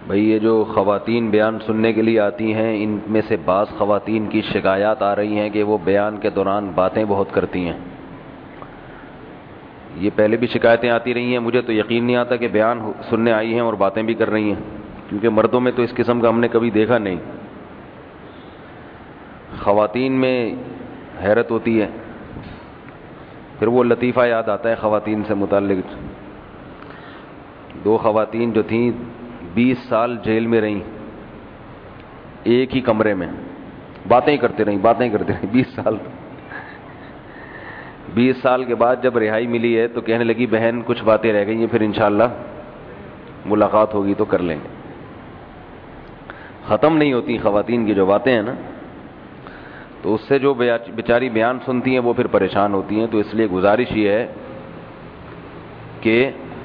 بھئی یہ جو خواتین بیان سننے کے لیے آتی ہیں، ان میں سے بعض خواتین کی شکایات آ رہی ہیں کہ وہ بیان کے دوران باتیں بہت کرتی ہیں۔ یہ پہلے بھی شکایتیں آتی رہی ہیں، مجھے تو یقین نہیں آتا کہ بیان سننے آئی ہیں اور باتیں بھی کر رہی ہیں، کیونکہ مردوں میں تو اس قسم کا ہم نے کبھی دیکھا نہیں۔ خواتین میں حیرت ہوتی ہے۔ پھر وہ لطیفہ یاد آتا ہے خواتین سے متعلق۔ دو خواتین جو تھیں 20 سال جیل میں رہیں، ایک ہی کمرے میں باتیں ہی کرتے رہیں 20 سال کے بعد جب رہائی ملی ہے تو کہنے لگی بہن کچھ باتیں رہ گئی ہیں، پھر انشاءاللہ ملاقات ہوگی تو کر لیں گے۔ ختم نہیں ہوتی خواتین کی جو باتیں ہیں نا، تو اس سے جو بیچاری بیان سنتی ہیں وہ پھر پریشان ہوتی ہیں۔ تو اس لیے گزارش یہ ہے کہ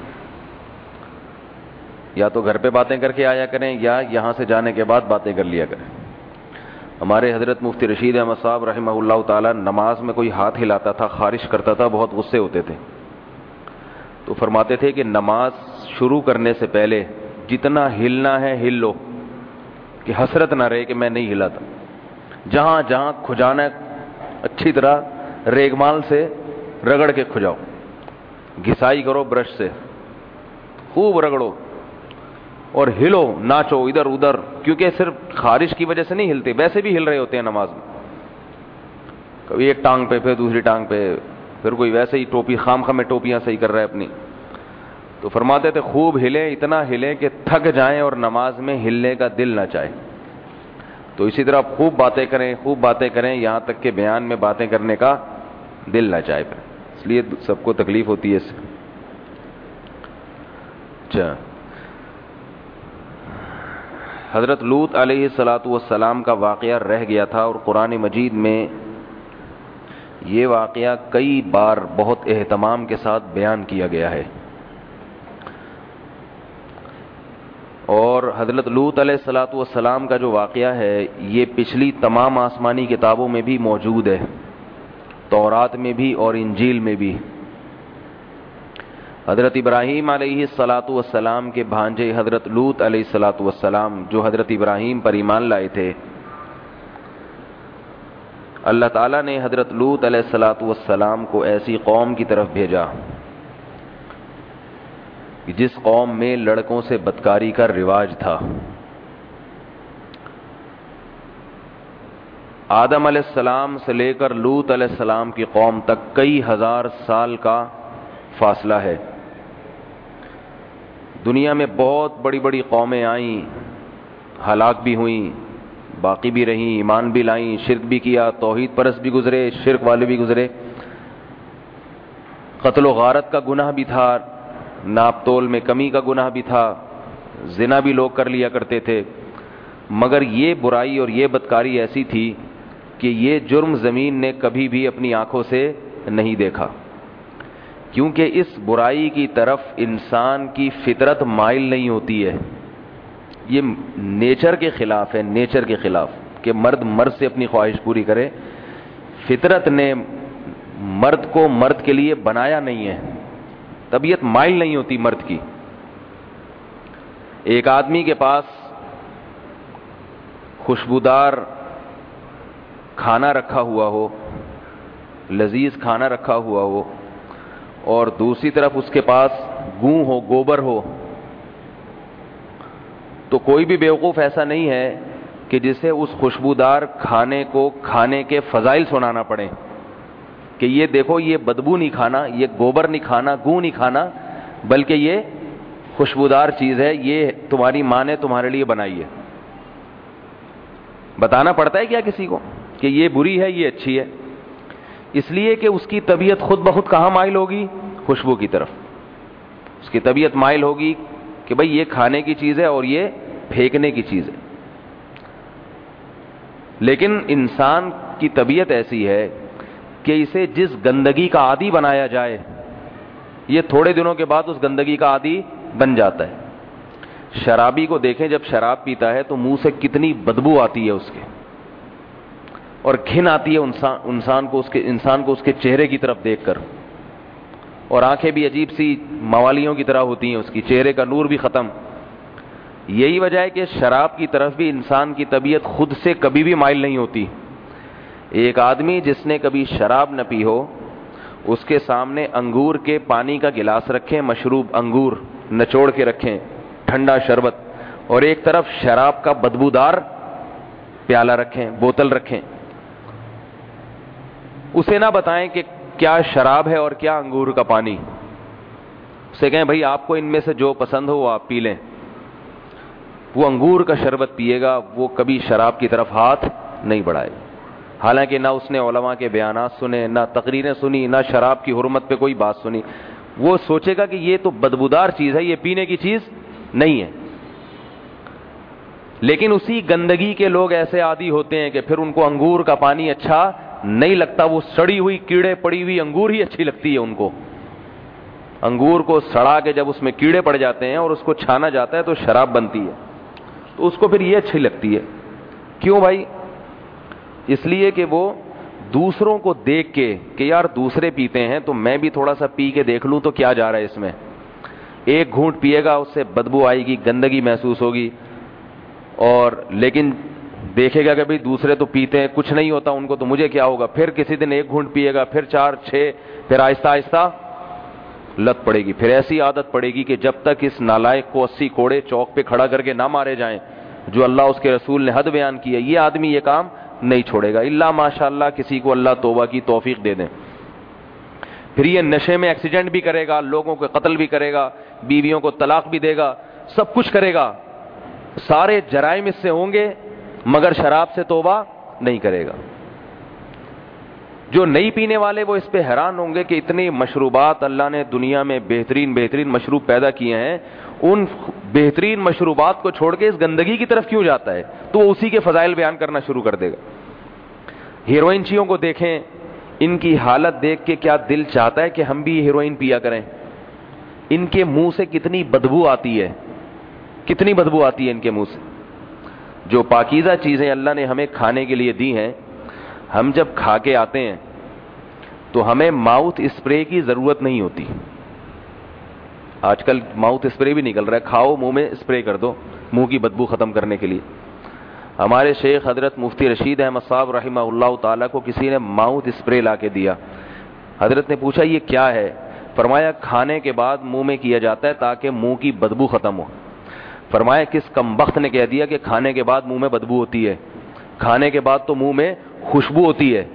یا تو گھر پہ باتیں کر کے آیا کریں یا یہاں سے جانے کے بعد باتیں کر لیا کریں۔ ہمارے حضرت مفتی رشید احمد صاحب رحمہ اللہ تعالی نماز میں کوئی ہاتھ ہلاتا تھا، خارش کرتا تھا، بہت غصے ہوتے تھے، تو فرماتے تھے کہ نماز شروع کرنے سے پہلے جتنا ہلنا ہے ہل لو، کہ حسرت نہ رہے کہ میں نہیں ہلاتا۔ جہاں جہاں کھجانا ہے اچھی طرح ریگمال سے رگڑ کے کھجاؤ، گھسائی کرو برش سے، خوب رگڑو اور ہلو، ناچو ادھر ادھر، کیونکہ صرف خارش کی وجہ سے نہیں ہلتے، ویسے بھی ہل رہے ہوتے ہیں نماز میں، کبھی ایک ٹانگ پہ پھر دوسری ٹانگ پہ، پھر کوئی ویسے ہی ٹوپی خام خام میں ٹوپیاں صحیح کر رہا ہے اپنی۔ تو فرماتے تھے خوب ہلیں، اتنا ہلیں کہ تھک جائیں اور نماز میں ہلنے کا دل نہ چاہے۔ تو اسی طرح خوب باتیں کریں یہاں تک کہ بیان میں باتیں کرنے کا دل نہ چاہے، پھر اس لیے سب کو تکلیف ہوتی ہے اس سے۔ اچھا، حضرت لوط علیہ الصلاۃ والسلام کا واقعہ رہ گیا تھا، اور قرآن مجید میں یہ واقعہ کئی بار بہت اہتمام کے ساتھ بیان کیا گیا ہے، اور حضرت لوط علیہ الصلاۃ والسلام کا جو واقعہ ہے یہ پچھلی تمام آسمانی کتابوں میں بھی موجود ہے، تورات میں بھی اور انجیل میں بھی۔ حضرت ابراہیم علیہ الصلاۃ والسلام کے بھانجے حضرت لوط علیہ الصلاۃ والسلام جو حضرت ابراہیم پر ایمان لائے تھے، اللہ تعالیٰ نے حضرت لوط علیہ الصلاۃ والسلام کو ایسی قوم کی طرف بھیجا جس قوم میں لڑکوں سے بدکاری کا رواج تھا۔ آدم علیہ السلام سے لے کر لوط علیہ السلام کی قوم تک کئی ہزار سال کا فاصلہ ہے۔ دنیا میں بہت بڑی بڑی قومیں آئیں، ہلاک بھی ہوئیں، باقی بھی رہیں، ایمان بھی لائیں، شرک بھی کیا، توحید پرست بھی گزرے، شرک والے بھی گزرے، قتل و غارت کا گناہ بھی تھا، ناپ تول میں کمی کا گناہ بھی تھا، زنا بھی لوگ کر لیا کرتے تھے، مگر یہ برائی اور یہ بدکاری ایسی تھی کہ یہ جرم زمین نے کبھی بھی اپنی آنکھوں سے نہیں دیکھا، کیونکہ اس برائی کی طرف انسان کی فطرت مائل نہیں ہوتی ہے۔ یہ نیچر کے خلاف ہے، نیچر کے خلاف کہ مرد سے اپنی خواہش پوری کرے۔ فطرت نے مرد کو مرد کے لیے بنایا نہیں ہے، طبیعت مائل نہیں ہوتی مرد کی۔ ایک آدمی کے پاس خوشبودار کھانا رکھا ہوا ہو، لذیذ کھانا رکھا ہوا ہو، اور دوسری طرف اس کے پاس گوں ہو، گوبر ہو، تو کوئی بھی بیوقوف ایسا نہیں ہے کہ جسے اس خوشبودار کھانے کو کھانے کے فضائل سنانا پڑے کہ یہ دیکھو یہ بدبو نہیں کھانا، یہ گوبر نہیں کھانا، گوں نہیں کھانا، بلکہ یہ خوشبودار چیز ہے، یہ تمہاری ماں نے تمہارے لیے بنائی ہے۔ بتانا پڑتا ہے کیا کسی کو کہ یہ بری ہے یہ اچھی ہے؟ اس لیے کہ اس کی طبیعت خود بخود کہاں مائل ہوگی؟ خوشبو کی طرف۔ اس کی طبیعت مائل ہوگی کہ بھئی یہ کھانے کی چیز ہے اور یہ پھینکنے کی چیز ہے۔ لیکن انسان کی طبیعت ایسی ہے کہ اسے جس گندگی کا عادی بنایا جائے یہ تھوڑے دنوں کے بعد اس گندگی کا عادی بن جاتا ہے۔ شرابی کو دیکھیں جب شراب پیتا ہے تو منہ سے کتنی بدبو آتی ہے اس کے، اور گھن آتی ہے انسان کو اس کے چہرے کی طرف دیکھ کر، اور آنکھیں بھی عجیب سی موالیوں کی طرح ہوتی ہیں، اس کی چہرے کا نور بھی ختم۔ یہی وجہ ہے کہ شراب کی طرف بھی انسان کی طبیعت خود سے کبھی بھی مائل نہیں ہوتی. ایک آدمی جس نے کبھی شراب نہ پی ہو، اس کے سامنے انگور کے پانی کا گلاس رکھیں، مشروب انگور نچوڑ کے رکھیں، ٹھنڈا شربت، اور ایک طرف شراب کا بدبودار پیالہ رکھیں، بوتل رکھیں، اسے نہ بتائیں کہ کیا شراب ہے اور کیا انگور کا پانی. اسے کہیں بھائی آپ کو ان میں سے جو پسند ہو وہ آپ پی لیں. وہ انگور کا شربت پیے گا، وہ کبھی شراب کی طرف ہاتھ نہیں بڑھائے. حالانکہ نہ اس نے علماء کے بیانات سنے، نہ تقریریں سنی، نہ شراب کی حرمت پہ کوئی بات سنی. وہ سوچے گا کہ یہ تو بدبودار چیز ہے، یہ پینے کی چیز نہیں ہے. لیکن اسی گندگی کے لوگ ایسے عادی ہوتے ہیں کہ پھر ان کو انگور کا پانی اچھا نہیں لگتا. وہ سڑی ہوئی کیڑے پڑی ہوئی انگور ہی اچھی لگتی ہے ان کو. انگور کو سڑا کے جب اس میں کیڑے پڑ جاتے ہیں اور اس کو چھانا جاتا ہے تو شراب بنتی ہے، تو اس کو پھر یہ اچھی لگتی ہے. کیوں بھائی؟ اس لیے کہ وہ دوسروں کو دیکھ کے کہ یار دوسرے پیتے ہیں تو میں بھی تھوڑا سا پی کے دیکھ لوں تو کیا جا رہا ہے اس میں. ایک گھونٹ پیے گا، اس سے بدبو آئے گی، گندگی محسوس ہوگی، اور لیکن دیکھے گا کہ بھئی دوسرے تو پیتے ہیں کچھ نہیں ہوتا ان کو، تو مجھے کیا ہوگا. پھر کسی دن ایک گھونٹ پیے گا، پھر 4 6، پھر آہستہ آہستہ لت پڑے گی. پھر ایسی عادت پڑے گی کہ جب تک اس نالائق کو 80 کوڑے چوک پہ کھڑا کر کے نہ مارے جائیں جو اللہ اس کے رسول نے حد بیان کی ہے، یہ آدمی یہ کام نہیں چھوڑے گا، الا ماشاء اللہ کسی کو اللہ توبہ کی توفیق دے دیں. پھر یہ نشے میں ایکسیڈنٹ بھی کرے گا، لوگوں کو قتل بھی کرے گا، بیویوں کو طلاق بھی دے گا، سب کچھ کرے گا، سارے جرائم اس سے ہوں گے، مگر شراب سے توبہ نہیں کرے گا. جو نہیں پینے والے وہ اس پہ حیران ہوں گے کہ اتنی مشروبات اللہ نے دنیا میں بہترین مشروب پیدا کیے ہیں، ان بہترین مشروبات کو چھوڑ کے اس گندگی کی طرف کیوں جاتا ہے؟ تو وہ اسی کے فضائل بیان کرنا شروع کر دے گا. ہیروئنچیوں کو دیکھیں، ان کی حالت دیکھ کے کیا دل چاہتا ہے کہ ہم بھی ہیروئن پیا کریں. ان کے منہ سے کتنی بدبو آتی ہے، کتنی بدبو آتی ہے ان کے منہ سے. جو پاکیزہ چیزیں اللہ نے ہمیں کھانے کے لیے دی ہیں، ہم جب کھا کے آتے ہیں تو ہمیں ماؤتھ اسپرے کی ضرورت نہیں ہوتی. آج کل ماؤتھ اسپرے بھی نکل رہا ہے، کھاؤ منہ میں اسپرے کر دو منہ کی بدبو ختم کرنے کے لیے. ہمارے شیخ حضرت مفتی رشید احمد صاحب رحمہ اللہ تعالیٰ کو کسی نے ماؤتھ اسپرے لا کے دیا. حضرت نے پوچھا یہ کیا ہے؟ فرمایا کھانے کے بعد منہ میں کیا جاتا ہے تاکہ منہ کی بدبو ختم ہو. فرمایا کس کمبخت نے کہہ دیا کہ کھانے کے بعد منہ میں بدبو ہوتی ہے؟ کھانے کے بعد تو منہ میں خوشبو ہوتی ہے.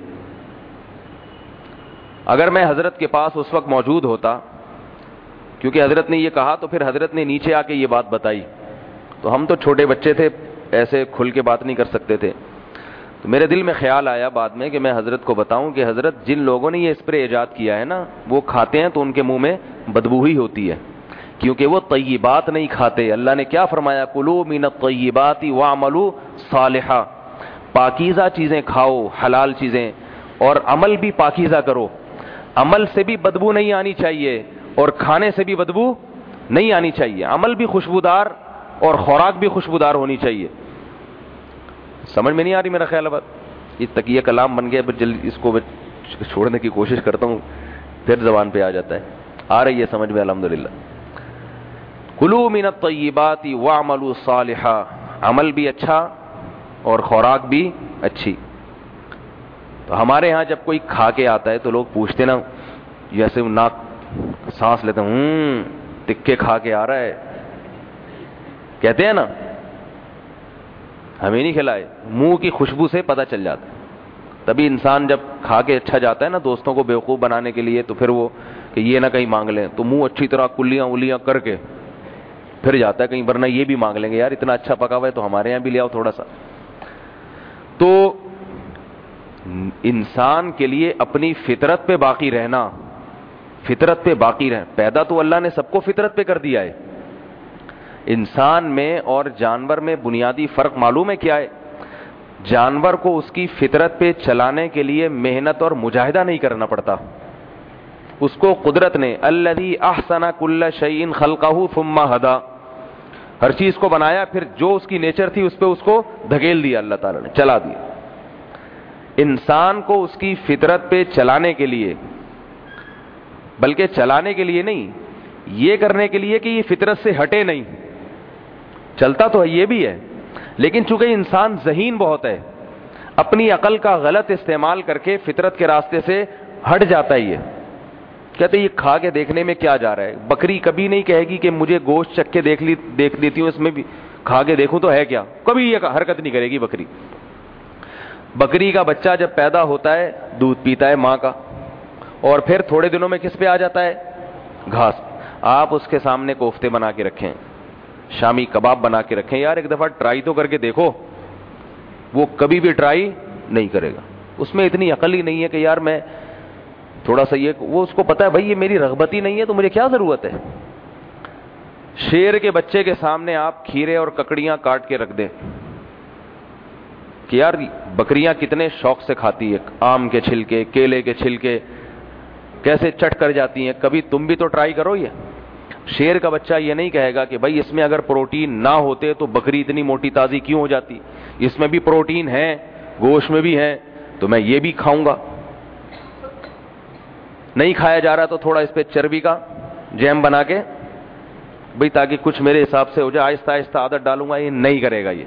اگر میں حضرت کے پاس اس وقت موجود ہوتا، کیونکہ حضرت نے یہ کہا تو پھر حضرت نے نیچے آ کے یہ بات بتائی، تو ہم تو چھوٹے بچے تھے، ایسے کھل کے بات نہیں کر سکتے تھے. تو میرے دل میں خیال آیا بعد میں کہ میں حضرت کو بتاؤں کہ حضرت جن لوگوں نے یہ اسپرے ایجاد کیا ہے نا، وہ کھاتے ہیں تو ان کے منہ میں بدبو ہی ہوتی ہے، کیونکہ وہ طیبات نہیں کھاتے. اللہ نے کیا فرمایا؟ کلوا من الطیبات واعملوا صالحا. پاکیزہ چیزیں کھاؤ، حلال چیزیں، اور عمل بھی پاکیزہ کرو. عمل سے بھی بدبو نہیں آنی چاہیے اور کھانے سے بھی بدبو نہیں آنی چاہیے. عمل بھی خوشبودار اور خوراک بھی خوشبودار ہونی چاہیے. سمجھ میں نہیں آ رہی میرا خیال ہے بات؟ یہ تکیہ کلام بن گیا، جلدی اس کو چھوڑنے کی کوشش کرتا ہوں، پھر زبان پہ آ جاتا ہے. آ رہی ہے سمجھ میں الحمدللہ. کلوا من الطیبات واعملوا صالحا. عمل بھی اچھا اور خوراک بھی اچھی. تو ہمارے ہاں جب کوئی کھا کے آتا ہے تو لوگ پوچھتے نا، جیسے ناک سانس لیتے ہیں، تکے کھا کے آ رہا ہے، کہتے ہیں نا، ہمیں نہیں کھلائے. منہ کی خوشبو سے پتہ چل جاتا ہے. تبھی انسان جب کھا کے اچھا جاتا ہے نا دوستوں کو بیوقوف بنانے کے لیے، تو پھر وہ کہ یہ نہ کہیں مانگ لیں، تو منہ اچھی طرح کلیاں ولیاں کر کے پھر جاتا ہے کہیں، ورنہ یہ بھی مانگ لیں گے، یار اتنا اچھا پکا ہوا ہے تو ہمارے یہاں بھی لے آؤ تھوڑا سا. تو انسان کے لیے اپنی فطرت پہ باقی رہنا، فطرت پہ باقی رہنا، پیدا تو اللہ نے سب کو فطرت پہ کر دیا ہے. انسان میں اور جانور میں بنیادی فرق معلوم ہے کیا ہے؟ جانور کو اس کی فطرت پہ چلانے کے لیے محنت اور مجاہدہ نہیں کرنا پڑتا. اس کو قدرت نے الذی احسن کل شیء خلقہ ثم ہدی، ہر چیز کو بنایا، پھر جو اس کی نیچر تھی اس پہ اس کو دھکیل دیا اللہ تعالی نے، چلا دیا. انسان کو اس کی فطرت پہ چلانے کے لیے، بلکہ چلانے کے لیے نہیں، یہ کرنے کے لیے کہ یہ فطرت سے ہٹے نہیں. چلتا تو یہ بھی ہے، لیکن چونکہ انسان ذہین بہت ہے، اپنی عقل کا غلط استعمال کر کے فطرت کے راستے سے ہٹ جاتا ہی ہے. کہتے یہ کھا کے دیکھنے میں کیا جا رہا ہے. بکری کبھی نہیں کہے گی کہ مجھے گوشت چکھ کے دیکھ لیتی ہوں، اس میں بھی کھا کے دیکھوں تو ہے کیا، کبھی یہ حرکت نہیں کرے گی بکری. بکری کا بچہ جب پیدا ہوتا ہے دودھ پیتا ہے ماں کا، اور پھر تھوڑے دنوں میں کس پہ آ جاتا ہے، گھاس. آپ اس کے سامنے کوفتے بنا کے رکھیں، شامی کباب بنا کے رکھیں، یار ایک دفعہ ٹرائی تو کر کے دیکھو. وہ کبھی بھی ٹرائی نہیں کرے گا. اس میں اتنی عقل ہی نہیں ہے کہ یار میں تھوڑا سا وہ اس کو پتا ہے بھائی یہ میری رغبت ہی نہیں ہے تو مجھے کیا ضرورت ہے. شیر کے بچے کے سامنے آپ کھیرے اور ککڑیاں کاٹ کے رکھ دیں کہ یار بکریاں کتنے شوق سے کھاتی ہے، آم کے چھلکے، کیلے کے چھلکے کیسے چٹ کر جاتی ہیں، کبھی تم بھی تو ٹرائی کرو. یہ شیر کا بچہ یہ نہیں کہے گا کہ بھائی اس میں اگر پروٹین نہ ہوتے تو بکری اتنی موٹی تازی کیوں ہو جاتی، اس میں بھی پروٹین ہے، گوشت میں بھی ہے، تو میں یہ بھی کھاؤں گا. نہیں کھایا جا رہا تو تھوڑا اس پہ چربی کا جیم بنا کے بھئی تاکہ کچھ میرے حساب سے ہو جائے، آہستہ آہستہ عادت ڈالوں گا. یہ نہیں کرے گا. یہ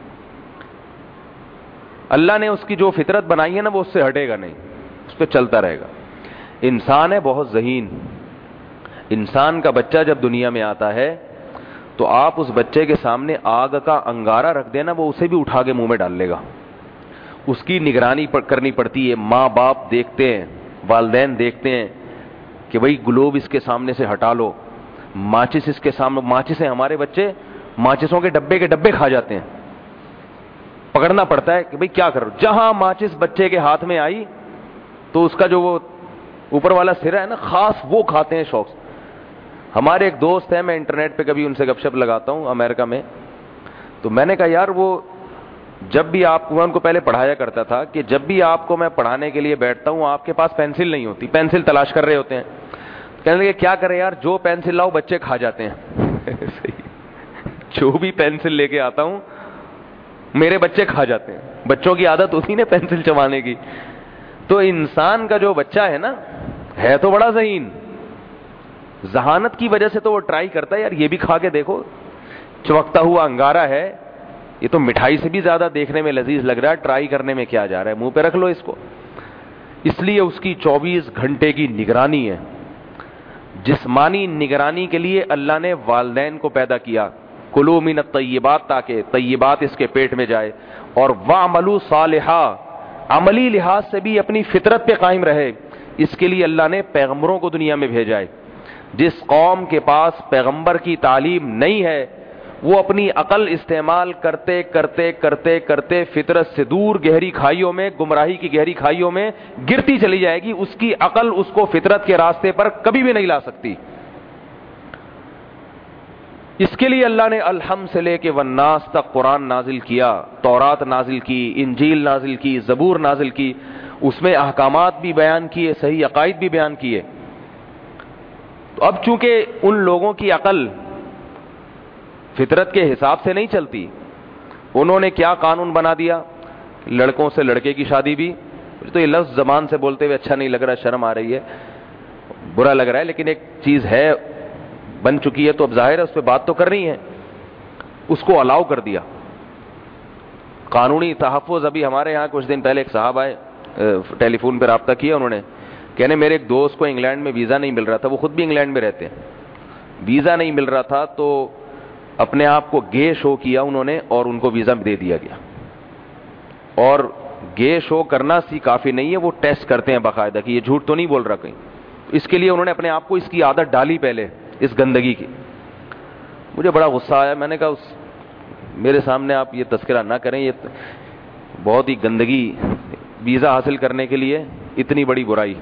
اللہ نے اس کی جو فطرت بنائی ہے نا وہ اس سے ہٹے گا نہیں، اس پہ چلتا رہے گا. انسان ہے بہت ذہین. انسان کا بچہ جب دنیا میں آتا ہے تو آپ اس بچے کے سامنے آگ کا انگارہ رکھ دینا، وہ اسے بھی اٹھا کے منہ میں ڈال لے گا. اس کی نگرانی کرنی پڑتی ہے. ماں باپ دیکھتے ہیں، والدین دیکھتے ہیں کہ بھئی گلوب اس کے سامنے سے ہٹا لو، ماچس اس کے سامنے. ماچسیں ہمارے بچے ماچسوں کے ڈبے کھا جاتے ہیں. پکڑنا پڑتا ہے کہ بھئی کیا کرو. جہاں ماچس بچے کے ہاتھ میں آئی تو اس کا جو وہ اوپر والا سرا ہے نا خاص، وہ کھاتے ہیں شوق سے. ہمارے ایک دوست ہیں، میں انٹرنیٹ پہ کبھی ان سے گپ شپ لگاتا ہوں امریکہ میں، تو میں نے کہا یار وہ جب بھی آپ کو، میں ان کو پہلے پڑھایا کرتا تھا کہ جب بھی آپ کو میں پڑھانے کے لیے بیٹھتا ہوں آپ کے پاس پینسل نہیں ہوتی، پینسل تلاش کر رہے ہوتے ہیں. کہنے لگے کیا کریں یار، جو پینسل لاؤ بچے کھا جاتے ہیں. جو بھی پینسل لے کے آتا ہوں میرے بچے کھا جاتے ہیں. بچوں کی عادت ہوتی نا پینسل چبانے کی. تو انسان کا جو بچہ ہے نا ہے تو بڑا ذہین، ذہانت کی وجہ سے تو وہ ٹرائی کرتا ہے یار یہ بھی کھا کے دیکھو. چمکتا ہوا انگارہ ہے، یہ تو مٹھائی سے بھی زیادہ دیکھنے میں لذیذ لگ رہا ہے، ٹرائی کرنے میں کیا جا رہا ہے، منہ پہ رکھ لو اس کو. اس لیے اس کی 24 گھنٹے کی نگرانی ہے. جسمانی نگرانی کے لیے اللہ نے والدین کو پیدا کیا، کلوا من الطیبات، تاکہ طیبات اس کے پیٹ میں جائے، اور واعملوا صالحا، عملی لحاظ سے بھی اپنی فطرت پہ قائم رہے. اس کے لیے اللہ نے پیغمبروں کو دنیا میں بھیجا ہے. جس قوم کے پاس پیغمبر کی تعلیم نہیں ہے وہ اپنی عقل استعمال کرتے کرتے کرتے کرتے فطرت سے دور گہری کھائیوں میں، گمراہی کی گہری کھائیوں میں گرتی چلی جائے گی. اس کی عقل اس کو فطرت کے راستے پر کبھی بھی نہیں لا سکتی. اس کے لیے اللہ نے الحم سے لے کے والناس تک قرآن نازل کیا، تورات نازل کی، انجیل نازل کی، زبور نازل کی. اس میں احکامات بھی بیان کیے، صحیح عقائد بھی بیان کیے. تو اب چونکہ ان لوگوں کی عقل فطرت کے حساب سے نہیں چلتی، انہوں نے کیا قانون بنا دیا، لڑکوں سے لڑکے کی شادی بھی. تو یہ لفظ زبان سے بولتے ہوئے اچھا نہیں لگ رہا، شرم آ رہی ہے، برا لگ رہا ہے، لیکن ایک چیز ہے بن چکی ہے تو اب ظاہر ہے اس پہ بات تو کرنی ہے. اس کو الاؤ کر دیا، قانونی تحفظ. ابھی ہمارے یہاں کچھ دن پہلے ایک صاحب آئے، ٹیلی فون پہ رابطہ کیا انہوں نے، کہنے میرے ایک دوست کو انگلینڈ میں ویزا نہیں مل رہا تھا، وہ خود بھی انگلینڈ میں رہتے ہیں، ویزا نہیں مل رہا تھا تو اپنے آپ کو گے شو کیا انہوں نے اور ان کو ویزا دے دیا گیا. اور گے شو کرنا سی کافی نہیں ہے، وہ ٹیسٹ کرتے ہیں باقاعدہ کہ یہ جھوٹ تو نہیں بول رہا کہیں. اس کے لیے انہوں نے اپنے آپ کو اس کی عادت ڈالی پہلے، اس گندگی کی. مجھے بڑا غصہ آیا، میں نے کہا میرے سامنے آپ یہ تذکرہ نہ کریں، یہ بہت ہی گندگی، ویزا حاصل کرنے کے لیے اتنی بڑی برائی.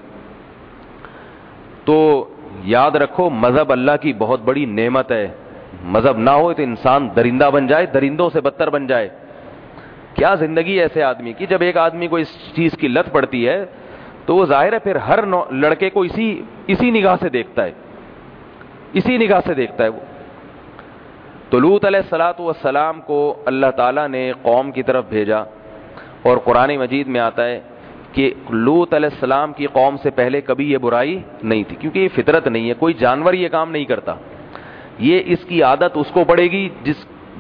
تو یاد رکھو مذہب اللہ کی بہت بڑی نعمت ہے. مذہب نہ ہو تو انسان درندہ بن جائے، درندوں سے بدتر بن جائے. کیا زندگی ایسے آدمی کی. جب ایک آدمی کو اس چیز کی لت پڑتی ہے تو وہ ظاہر ہے پھر ہر لڑکے کو اسی نگاہ سے دیکھتا ہے، اسی نگاہ سے دیکھتا ہے وہ. تو لوط علیہ الصلوۃ والسلام کو اللہ تعالیٰ نے قوم کی طرف بھیجا، اور قرآن مجید میں آتا ہے کہ لوط علیہ السلام کی قوم سے پہلے کبھی یہ برائی نہیں تھی، کیونکہ یہ فطرت نہیں ہے، کوئی جانور یہ کام نہیں کرتا. یہ اس کی عادت اس کو پڑے گی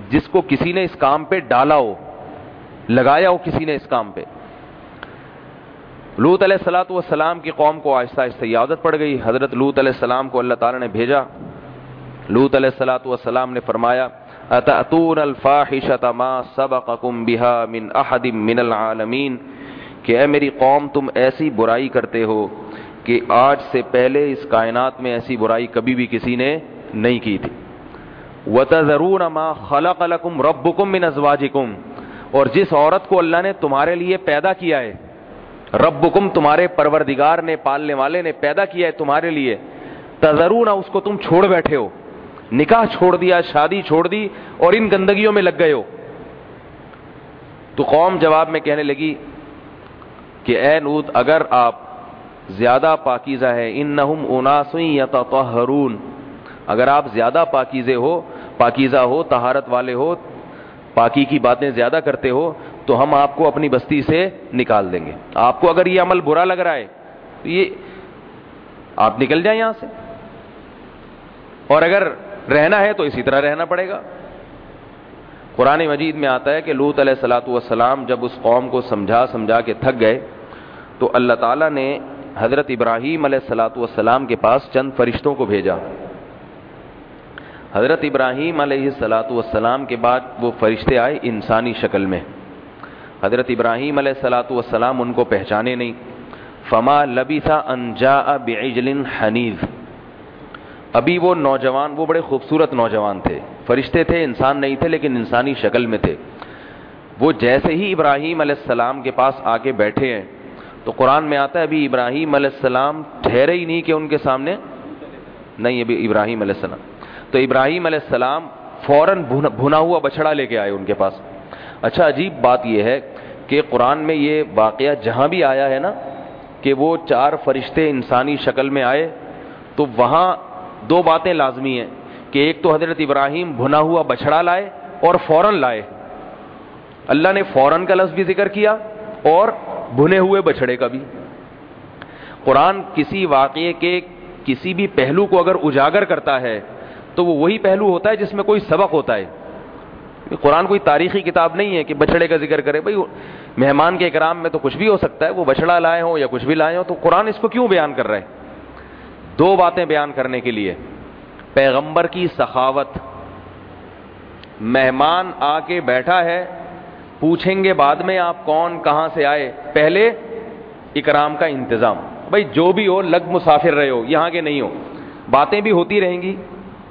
جس کو کسی نے اس کام پہ ڈالا ہو، لگایا ہو کسی نے اس کام پہ. لوط علیہ الصلوۃ والسلام کی قوم کو آہستہ آہستہ یہ عادت پڑ گئی. حضرت لوط علیہ السلام کو اللہ تعالیٰ نے بھیجا. لوط علیہ الصلوۃ والسلام نے فرمایا اتأتون الفاحشۃ ما سبقکم بها من احد من العالمین، کہ اے میری قوم تم ایسی برائی کرتے ہو کہ آج سے پہلے اس کائنات میں ایسی برائی کبھی بھی کسی نے نہیں کی تھی. وتذرون ما خلق لكم ربكم من ازواجکم، اور جس عورت کو اللہ نے تمہارے لیے پیدا کیا ہے، ربکم تمہارے پروردگار نے، پالنے والے نے پیدا کیا ہے تمہارے لیے، تذرون اس کو تم چھوڑ بیٹھے ہو، نکاح چھوڑ دیا، شادی چھوڑ دی اور ان گندگیوں میں لگ گئے ہو. تو قوم جواب میں کہنے لگی کہ اے لوط اگر آپ زیادہ پاکیزہ ہے، انہم اناس یتطہرون، اگر آپ زیادہ پاکیزہ ہو، طہارت والے ہو، پاکی کی باتیں زیادہ کرتے ہو، تو ہم آپ کو اپنی بستی سے نکال دیں گے. آپ کو اگر یہ عمل برا لگ رہا ہے تو یہ آپ نکل جائیں یہاں سے، اور اگر رہنا ہے تو اسی طرح رہنا پڑے گا. قرآن مجید میں آتا ہے کہ لوط علیہ الصلوۃ والسلام جب اس قوم کو سمجھا کے تھک گئے تو اللہ تعالیٰ نے حضرت ابراہیم علیہ الصلوۃ والسلام کے پاس چند فرشتوں کو بھیجا. حضرت ابراہیم علیہ الصلوۃ والسلام کے بعد وہ فرشتے آئے انسانی شکل میں. حضرت ابراہیم علیہ الصلوۃ والسلام ان کو پہچانے نہیں. فما لبث ان جاء بعجل حنیذ، ابھی وہ نوجوان، وہ بڑے خوبصورت نوجوان تھے، فرشتے تھے، انسان نہیں تھے لیکن انسانی شکل میں تھے. وہ جیسے ہی ابراہیم علیہ السلام کے پاس آ کے بیٹھے ہیں تو قرآن میں آتا ہے ابھی ابراہیم علیہ السلام ٹھہرے ہی نہیں کہ ان کے سامنے نہیں، ابھی ابراہیم علیہ السلام، تو ابراہیم علیہ السلام فوراً بھنا ہوا بچڑا لے کے آئے ان کے پاس. اچھا عجیب بات یہ ہے کہ قرآن میں یہ واقعہ جہاں بھی آیا ہے نا کہ وہ 4 فرشتے انسانی شکل میں آئے، تو وہاں 2 باتیں لازمی ہیں کہ ایک تو حضرت ابراہیم بھنا ہوا بچڑا لائے اور فوراً لائے. اللہ نے فوراً کا لفظ بھی ذکر کیا اور بھنے ہوئے بچڑے کا بھی. قرآن کسی واقعے کے کسی بھی پہلو کو اگر اجاگر کرتا ہے تو وہ وہی پہلو ہوتا ہے جس میں کوئی سبق ہوتا ہے. قرآن کوئی تاریخی کتاب نہیں ہے کہ بچڑے کا ذکر کرے. بھائی مہمان کے اکرام میں تو کچھ بھی ہو سکتا ہے، وہ بچڑا لائے ہوں یا کچھ بھی لائے ہوں، تو قرآن اس کو کیوں بیان کر رہا ہے؟ 2 باتیں بیان کرنے کے لیے. پیغمبر کی سخاوت، مہمان آ کے بیٹھا ہے، پوچھیں گے بعد میں آپ کون کہاں سے آئے، پہلے اکرام کا انتظام. بھائی جو بھی ہو، لگ مسافر رہے ہو، یہاں کے نہیں ہو، باتیں بھی ہوتی رہیں گی،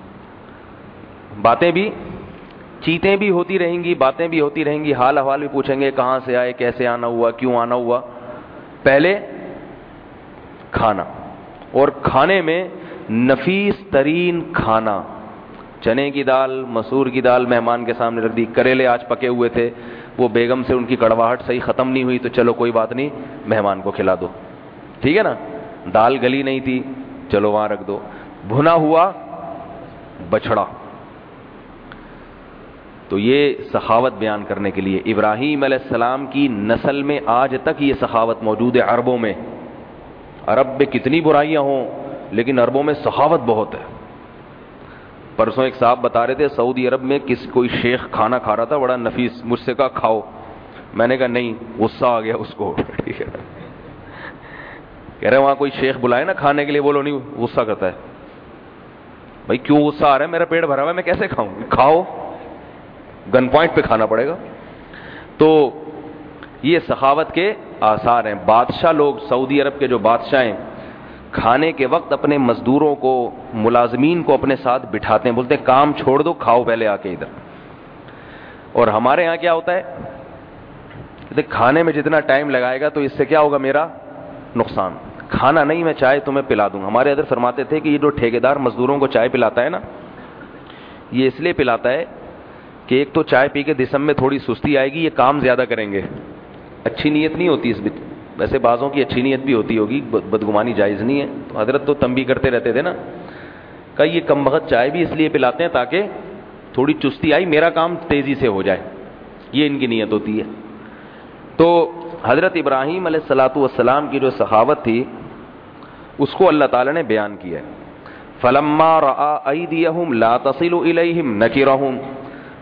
باتیں بھی، چیتیں بھی ہوتی رہیں گی، باتیں بھی ہوتی رہیں گی، حال احوال بھی پوچھیں گے کہاں سے آئے، کیسے آنا ہوا، کیوں آنا ہوا. پہلے کھانا، اور کھانے میں نفیس ترین کھانا، چنے کی دال، مسور کی دال مہمان کے سامنے رکھ دی. کریلے آج پکے ہوئے تھے، وہ بیگم سے ان کی کڑواہٹ صحیح ختم نہیں ہوئی تو چلو کوئی بات نہیں مہمان کو کھلا دو، ٹھیک ہے نا. دال گلی نہیں تھی، چلو وہاں رکھ دو. بھنا ہوا بچڑا. تو یہ سخاوت بیان کرنے کے لیے ابراہیم علیہ السلام کی نسل میں آج تک یہ سخاوت موجود ہے. عربوں میں، عرب میں کتنی برائیاں ہوں لیکن عربوں میں سخاوت بہت ہے. پرسوں ایک صاحب بتا رہے تھے سعودی عرب میں کوئی شیخ کھانا کھا رہا تھا بڑا نفیس، مجھ سے کہا کھاؤ، میں نے کہا نہیں، غصہ آ گیا اس کو. ٹھیک ہے، کہہ رہے وہاں کوئی شیخ بلائے نا کھانے کے لیے، بولو نہیں، غصہ کرتا ہے. بھائی کیوں غصہ آ رہا ہے؟ میرا پیٹ بھرا ہوا ہے، میں کیسے کھاؤں؟ کھاؤ، گن پوائنٹ پہ کھانا پڑے گا. تو یہ سخاوت کے آثار ہیں. بادشاہ لوگ، سعودی عرب کے جو بادشاہ ہیں، کھانے کے وقت اپنے مزدوروں کو، ملازمین کو اپنے ساتھ بٹھاتے ہیں، بولتے ہیں کام چھوڑ دو، کھاؤ پہلے آ کے ادھر. اور ہمارے ہاں کیا ہوتا ہے، کھانے میں جتنا ٹائم لگائے گا تو اس سے کیا ہوگا، میرا نقصان. کھانا نہیں، میں چائے تمہیں پلا دوں. ہمارے ادھر فرماتے تھے کہ یہ جو ٹھیکیدار مزدوروں کو چائے پلاتا ہے نا، یہ اس لیے پلاتا ہے کہ ایک تو چائے پی کے جسم میں تھوڑی سستی آئے گی، یہ کام زیادہ کریں گے. اچھی نیت نہیں ہوتی اس میں، ویسے بعضوں کی اچھی نیت بھی ہوتی ہوگی، بدگمانی جائز نہیں ہے. تو حضرت تو تنبیہ کرتے رہتے تھے نا، کہ یہ کم وقت چائے بھی اس لیے پلاتے ہیں تاکہ تھوڑی چستی آئی، میرا کام تیزی سے ہو جائے، یہ ان کی نیت ہوتی ہے. تو حضرت ابراہیم علیہ الصلوۃ والسلام کی جو سخاوت تھی اس کو اللہ تعالی نے بیان کیا ہے. فلما رأى أيديهم لا تصل إليهم نكرهم،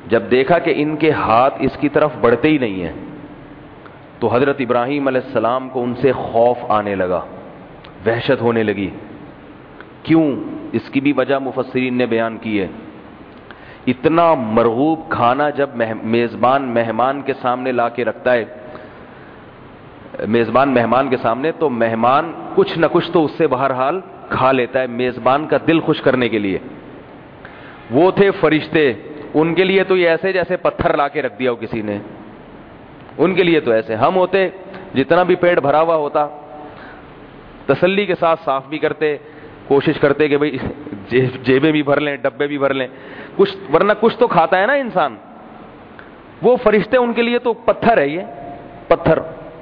جب دیکھا کہ ان کے ہاتھ اس کی طرف بڑھتے ہی نہیں ہیں تو حضرت ابراہیم علیہ السلام کو ان سے خوف آنے لگا، وحشت ہونے لگی۔ کیوں؟ اس کی بھی وجہ مفسرین نے بیان کی ہے۔ اتنا مرغوب کھانا جب میزبان مہمان کے سامنے لا کے رکھتا ہے، میزبان مہمان کے سامنے، تو مہمان کچھ نہ کچھ تو اس سے بہرحال کھا لیتا ہے میزبان کا دل خوش کرنے کے لیے۔ وہ تھے فرشتے، ان کے لیے تو یہ ایسے جیسے پتھر لا کے رکھ دیا ہو کسی نے، ان کے لیے تو ایسے۔ ہم ہوتے جتنا بھی پیٹ بھرا ہوا ہوتا تسلی کے ساتھ صاف بھی کرتے، کوشش کرتے کہ بھئی جیبیں بھی بھر لیں، ڈبے بھی بھر لیں، کچھ، ورنہ کچھ تو کھاتا ہے نا انسان۔ وہ فرشتے ان کے لیے تو پتھر ہے، یہ پتھر۔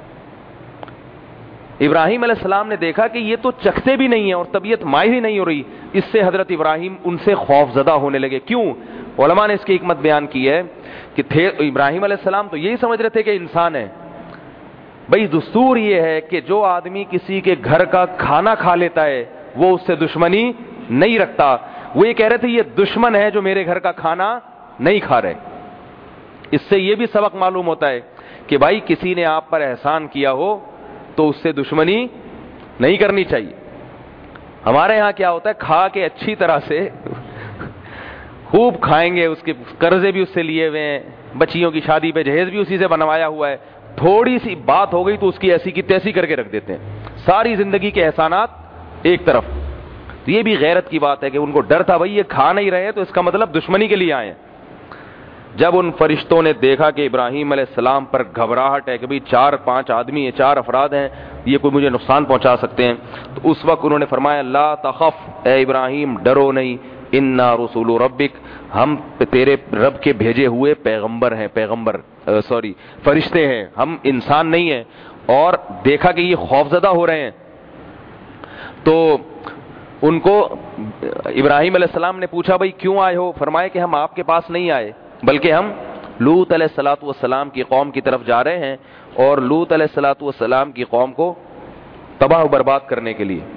ابراہیم علیہ السلام نے دیکھا کہ یہ تو چکھتے بھی نہیں ہیں اور طبیعت مائل ہی نہیں ہو رہی، اس سے حضرت ابراہیم ان سے خوف زدہ ہونے لگے۔ کیوں؟ علماء نے اس کی حکمت بیان کی ہے کہ تھے ابراہیم علیہ السلام تو یہی سمجھ رہے تھے کہ انسان ہے۔ بھئی دستور یہ ہے کہ جو آدمی کسی کے گھر کا کھانا کھا لیتا ہے وہ اس سے دشمنی نہیں رکھتا۔ وہ یہ کہہ رہے تھے یہ دشمن ہے جو میرے گھر کا کھانا نہیں کھا رہے۔ اس سے یہ بھی سبق معلوم ہوتا ہے کہ بھائی کسی نے آپ پر احسان کیا ہو تو اس سے دشمنی نہیں کرنی چاہیے۔ ہمارے ہاں کیا ہوتا ہے، کھا کے اچھی طرح سے خوب کھائیں گے، اس کے قرضے بھی اس سے لیے ہوئے ہیں، بچیوں کی شادی پہ جہیز بھی اسی سے بنوایا ہوا ہے، تھوڑی سی بات ہو گئی تو اس کی ایسی کی تیسی کر کے رکھ دیتے ہیں، ساری زندگی کے احسانات ایک طرف۔ تو یہ بھی غیرت کی بات ہے کہ ان کو ڈر تھا بھائی یہ کھا نہیں رہے تو اس کا مطلب دشمنی کے لیے آئے ہیں۔ جب ان فرشتوں نے دیکھا کہ ابراہیم علیہ السلام پر گھبراہٹ ہے کہ بھئی 4-5 آدمی ہیں، 4 افراد ہیں، یہ کوئی مجھے نقصان پہنچا سکتے ہیں، تو اس وقت انہوں نے فرمایا لا تخف، اے ابراہیم ڈرو نہیں، انا رسول ربک، ہم تیرے رب کے بھیجے ہوئے پیغمبر ہیں، فرشتے ہیں، ہم انسان نہیں ہیں۔ اور دیکھا کہ یہ خوفزدہ ہو رہے ہیں تو ان کو ابراہیم علیہ السلام نے پوچھا بھئی کیوں آئے ہو؟ فرمایا کہ ہم آپ کے پاس نہیں آئے بلکہ ہم لوط علیہ الصلوۃ والسلام کی قوم کی طرف جا رہے ہیں اور لوط علیہ الصلوۃ والسلام کی قوم کو تباہ و برباد کرنے کے لیے۔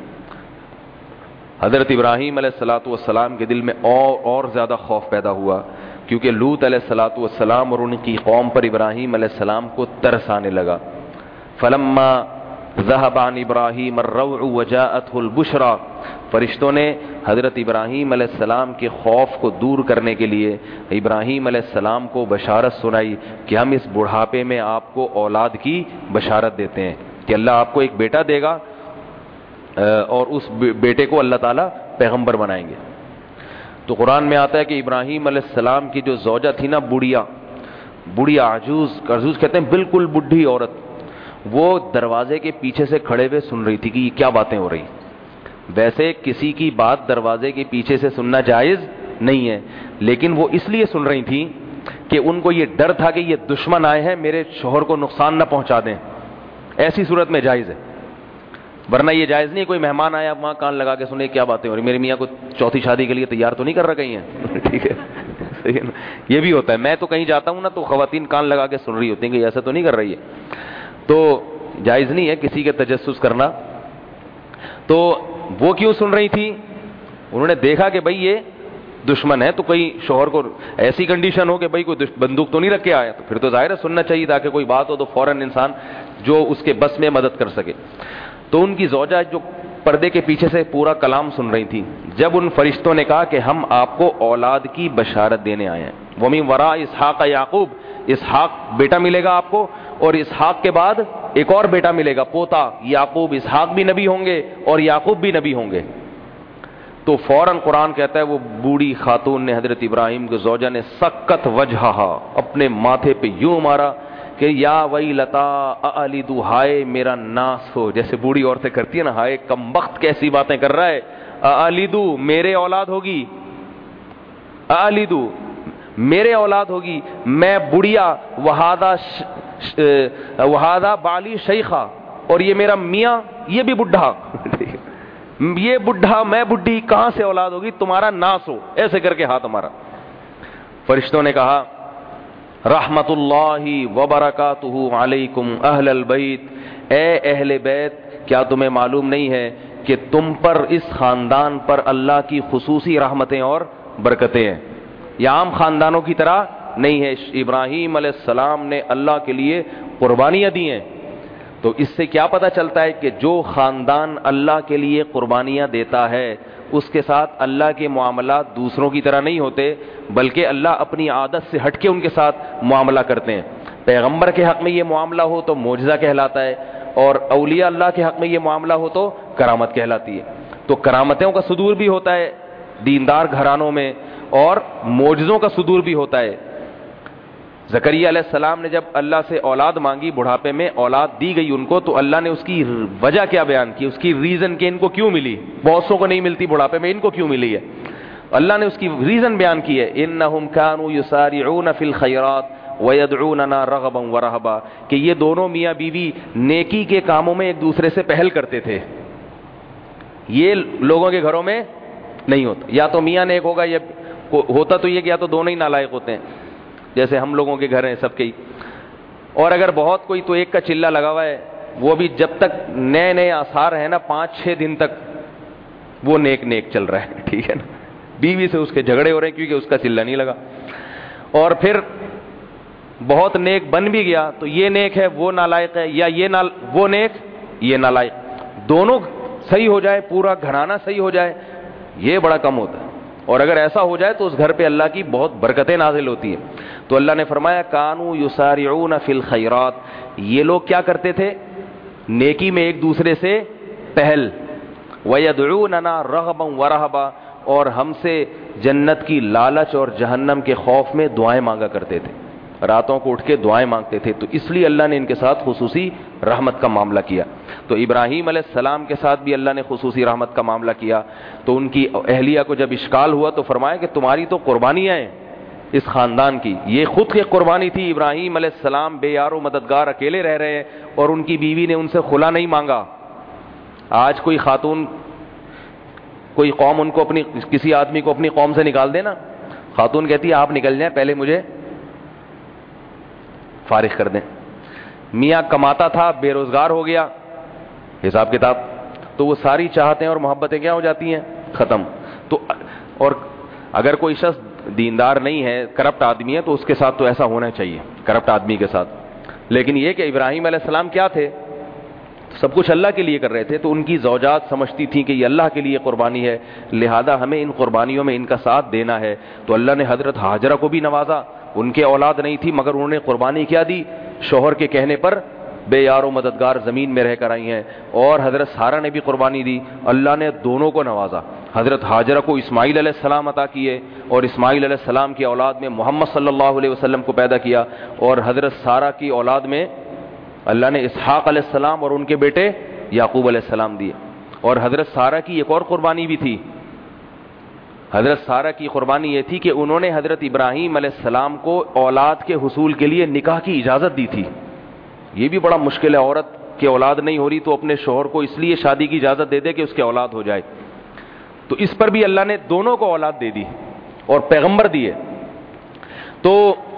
حضرت ابراہیم علیہ الصلوۃ والسلام کے دل میں اور زیادہ خوف پیدا ہوا، کیونکہ لوط علیہ الصلوۃ والسلام اور ان کی قوم پر ابراہیم علیہ السلام کو ترس آنے لگا۔ فلما ذهب عن ابراہیم الروع وجاءته البشرى، فرشتوں نے حضرت ابراہیم علیہ السلام کے خوف کو دور کرنے کے لیے ابراہیم علیہ السلام کو بشارت سنائی کہ ہم اس بڑھاپے میں آپ کو اولاد کی بشارت دیتے ہیں کہ اللہ آپ کو ایک بیٹا دے گا اور اس بیٹے کو اللہ تعالیٰ پیغمبر بنائیں گے۔ تو قرآن میں آتا ہے کہ ابراہیم علیہ السلام کی جو زوجہ تھی نا، بوڑھیا عجوز کہتے ہیں بالکل بڈھی عورت، وہ دروازے کے پیچھے سے کھڑے ہوئے سن رہی تھی کہ یہ کیا باتیں ہو رہی۔ ویسے کسی کی بات دروازے کے پیچھے سے سننا جائز نہیں ہے، لیکن وہ اس لیے سن رہی تھی کہ ان کو یہ ڈر تھا کہ یہ دشمن آئے ہیں میرے شوہر کو نقصان نہ پہنچا دیں، ایسی صورت میں جائز ہے، ورنہ یہ جائز نہیں۔ کوئی مہمان آیا وہاں کان لگا کے سنے کیا باتیں ہو رہی، میرے میاں کو چوتھی شادی کے لیے تیار تو نہیں کر رکھی ہیں ٹھیک ہے، یہ بھی ہوتا ہے۔ میں تو کہیں جاتا ہوں نا تو خواتین کان لگا کے سن رہی ہوتی ہیں کہ ایسا تو نہیں کر رہی ہے، تو جائز نہیں ہے کسی کے تجسس کرنا۔ تو وہ کیوں سن رہی تھی؟ انہوں نے دیکھا کہ بھئی یہ دشمن ہے، تو کوئی شوہر کو ایسی کنڈیشن ہو کہ بھئی کوئی بندوق تو نہیں رکھ کے آیا، تو پھر تو ظاہر ہے سننا چاہیے تاکہ کوئی بات ہو تو فوراً انسان جو اس کے بس میں مدد کر سکے۔ تو ان کی زوجہ جو پردے کے پیچھے سے پورا کلام سن رہی تھی، جب ان فرشتوں نے کہا کہ ہم آپ کو اولاد کی بشارت دینے آئے ہیں، وَمِن وَرَاءِ اسحاق یعقوب، اسحاق بیٹا ملے گا آپ کو، اور اسحاق کے بعد ایک اور بیٹا ملے گا، پوتا یعقوب، اسحاق بھی نبی ہوں گے اور یعقوب بھی نبی ہوں گے۔ تو فوراً قرآن کہتا ہے وہ بوڑھی خاتون نے، حضرت ابراہیم کے زوجہ نے سکت وجہہا، اپنے ماتھے پہ یوں مارا کہ یا ویلتا اَأَلِدُ، ہائے میرا ناس ہو، جیسے بوڑھی عورتیں کرتی ہیں نا، ہائے کم بخت کیسی باتیں کر رہا ہے، اَأَلِدُ میرے اولاد ہوگی، اَأَلِدُ میرے اولاد ہوگی، میں بڑھیا، وہادہ بالی شیخہ، اور یہ میرا میاں یہ بھی بڈھا یہ بڈھا میں بڈھی، کہاں سے اولاد ہوگی، تمہارا ناس ہو، ایسے کر کے ہاتھ ہمارا۔ فرشتوں نے کہا رحمت اللہ وبرکاتہ علیکم اہل البیت، اے اہل بیت کیا تمہیں معلوم نہیں ہے کہ تم پر، اس خاندان پر اللہ کی خصوصی رحمتیں اور برکتیں ہیں۔ یہ عام خاندانوں کی طرح نہیں ہے. ابراہیم علیہ السلام نے اللہ کے لیے قربانیاں دی ہیں. تو اس سے کیا پتہ چلتا ہے کہ جو خاندان اللہ کے لیے قربانیاں دیتا ہے اس کے ساتھ اللہ کے معاملات دوسروں کی طرح نہیں ہوتے, بلکہ اللہ اپنی عادت سے ہٹ کے ان کے ساتھ معاملہ کرتے ہیں. پیغمبر کے حق میں یہ معاملہ ہو تو معجزہ کہلاتا ہے, اور اولیاء اللہ کے حق میں یہ معاملہ ہو تو کرامت کہلاتی ہے. تو کرامتوں کا صدور بھی ہوتا ہے دیندار گھرانوں میں, اور معجزوں کا صدور بھی ہوتا ہے. زکریا علیہ السلام نے جب اللہ سے اولاد مانگی, بڑھاپے میں اولاد دی گئی ان کو, تو اللہ نے اس کی وجہ کیا بیان کی, اس کی ریزن کہ ان کو کیوں ملی. بہت سو کو نہیں ملتی بڑھاپے میں, ان کو کیوں ملی ہے. اللہ نے اس کی ریزن بیان کی ہے, انہم کانوا یسارعون فی الخیرات ویدعوننا رغبا ورہبا, کہ یہ دونوں میاں بیوی نیکی کے کاموں میں ایک دوسرے سے پہل کرتے تھے. یہ لوگوں کے گھروں میں نہیں ہوتا. یا تو میاں نیک ہوگا, یا ہوتا تو یہ کہ یا تو دونوں ہی نالائق ہوتے ہیں, جیسے ہم لوگوں کے گھر ہیں سب کے ہی. اور اگر بہت کوئی تو ایک کا چلہ لگا ہوا ہے, وہ بھی جب تک نئے نئے آثار ہیں نا 5-6 دن تک وہ نیک چل رہا ہے, ٹھیک ہے نا. بیوی سے اس کے جھگڑے ہو رہے ہیں کیونکہ اس کا چلہ نہیں لگا. اور پھر بہت نیک بن بھی گیا تو یہ نیک ہے وہ نالائق ہے, یا وہ نیک یہ نالائق. دونوں صحیح ہو جائے, پورا گھرانہ صحیح ہو جائے, یہ بڑا کم ہوتا ہے. اور اگر ایسا ہو جائے تو اس گھر پہ اللہ کی بہت برکتیں نازل ہوتی ہیں. تو اللہ نے فرمایا کانوا یسارعون فی الخیرات, یہ لوگ کیا کرتے تھے نیکی میں ایک دوسرے سے پہل, ویدعوننا رغبا ورہبا, اور ہم سے جنت کی لالچ اور جہنم کے خوف میں دعائیں مانگا کرتے تھے. راتوں کو اٹھ کے دعائیں مانگتے تھے. تو اس لیے اللہ نے ان کے ساتھ خصوصی رحمت کا معاملہ کیا. تو ابراہیم علیہ السلام کے ساتھ بھی اللہ نے خصوصی رحمت کا معاملہ کیا. تو ان کی اہلیہ کو جب اشکال ہوا تو فرمایا کہ تمہاری تو قربانیاں ہیں اس خاندان کی, یہ خود کی قربانی تھی. ابراہیم علیہ السلام بے یار و مددگار اکیلے رہ رہے ہیں, اور ان کی بیوی نے ان سے خلا نہیں مانگا. آج کوئی خاتون, کوئی قوم ان کو اپنی, کسی آدمی کو اپنی قوم سے نکال دے نا, خاتون کہتی ہے آپ نکل جائیں, پہلے مجھے فارغ کر دیں. میاں کماتا تھا, بے روزگار ہو گیا, حساب کتاب, تو وہ ساری چاہتیں اور محبتیں کیا ہو جاتی ہیں, ختم. تو اور اگر کوئی شخص دیندار نہیں ہے, کرپٹ آدمی ہے, تو اس کے ساتھ تو ایسا ہونا چاہیے, کرپٹ آدمی کے ساتھ. لیکن یہ کہ ابراہیم علیہ السلام کیا تھے, سب کچھ اللہ کے لیے کر رہے تھے. تو ان کی زوجات سمجھتی تھیں کہ یہ اللہ کے لیے قربانی ہے, لہذا ہمیں ان قربانیوں میں ان کا ساتھ دینا ہے. تو اللہ نے حضرت ہاجرہ کو بھی نوازا. ان کے اولاد نہیں تھی مگر انہوں نے قربانی کیا دی, شوہر کے کہنے پر بے یار و مددگار زمین میں رہ کر آئی ہیں. اور حضرت سارہ نے بھی قربانی دی. اللہ نے دونوں کو نوازا. حضرت ہاجرہ کو اسماعیل علیہ السلام عطا کیے, اور اسماعیل علیہ السلام کی اولاد میں محمد صلی اللہ علیہ وسلم کو پیدا کیا. اور حضرت سارہ کی اولاد میں اللہ نے اسحاق علیہ السلام اور ان کے بیٹے یعقوب علیہ السلام دیے. اور حضرت سارہ کی ایک اور قربانی بھی تھی. حضرت سارہ کی قربانی یہ تھی کہ انہوں نے حضرت ابراہیم علیہ السلام کو اولاد کے حصول کے لیے نکاح کی اجازت دی تھی. یہ بھی بڑا مشکل ہے, عورت کی اولاد نہیں ہو رہی تو اپنے شوہر کو اس لیے شادی کی اجازت دے دے کہ اس کی اولاد ہو جائے. تو اس پر بھی اللہ نے دونوں کو اولاد دے دی اور پیغمبر دیے. تو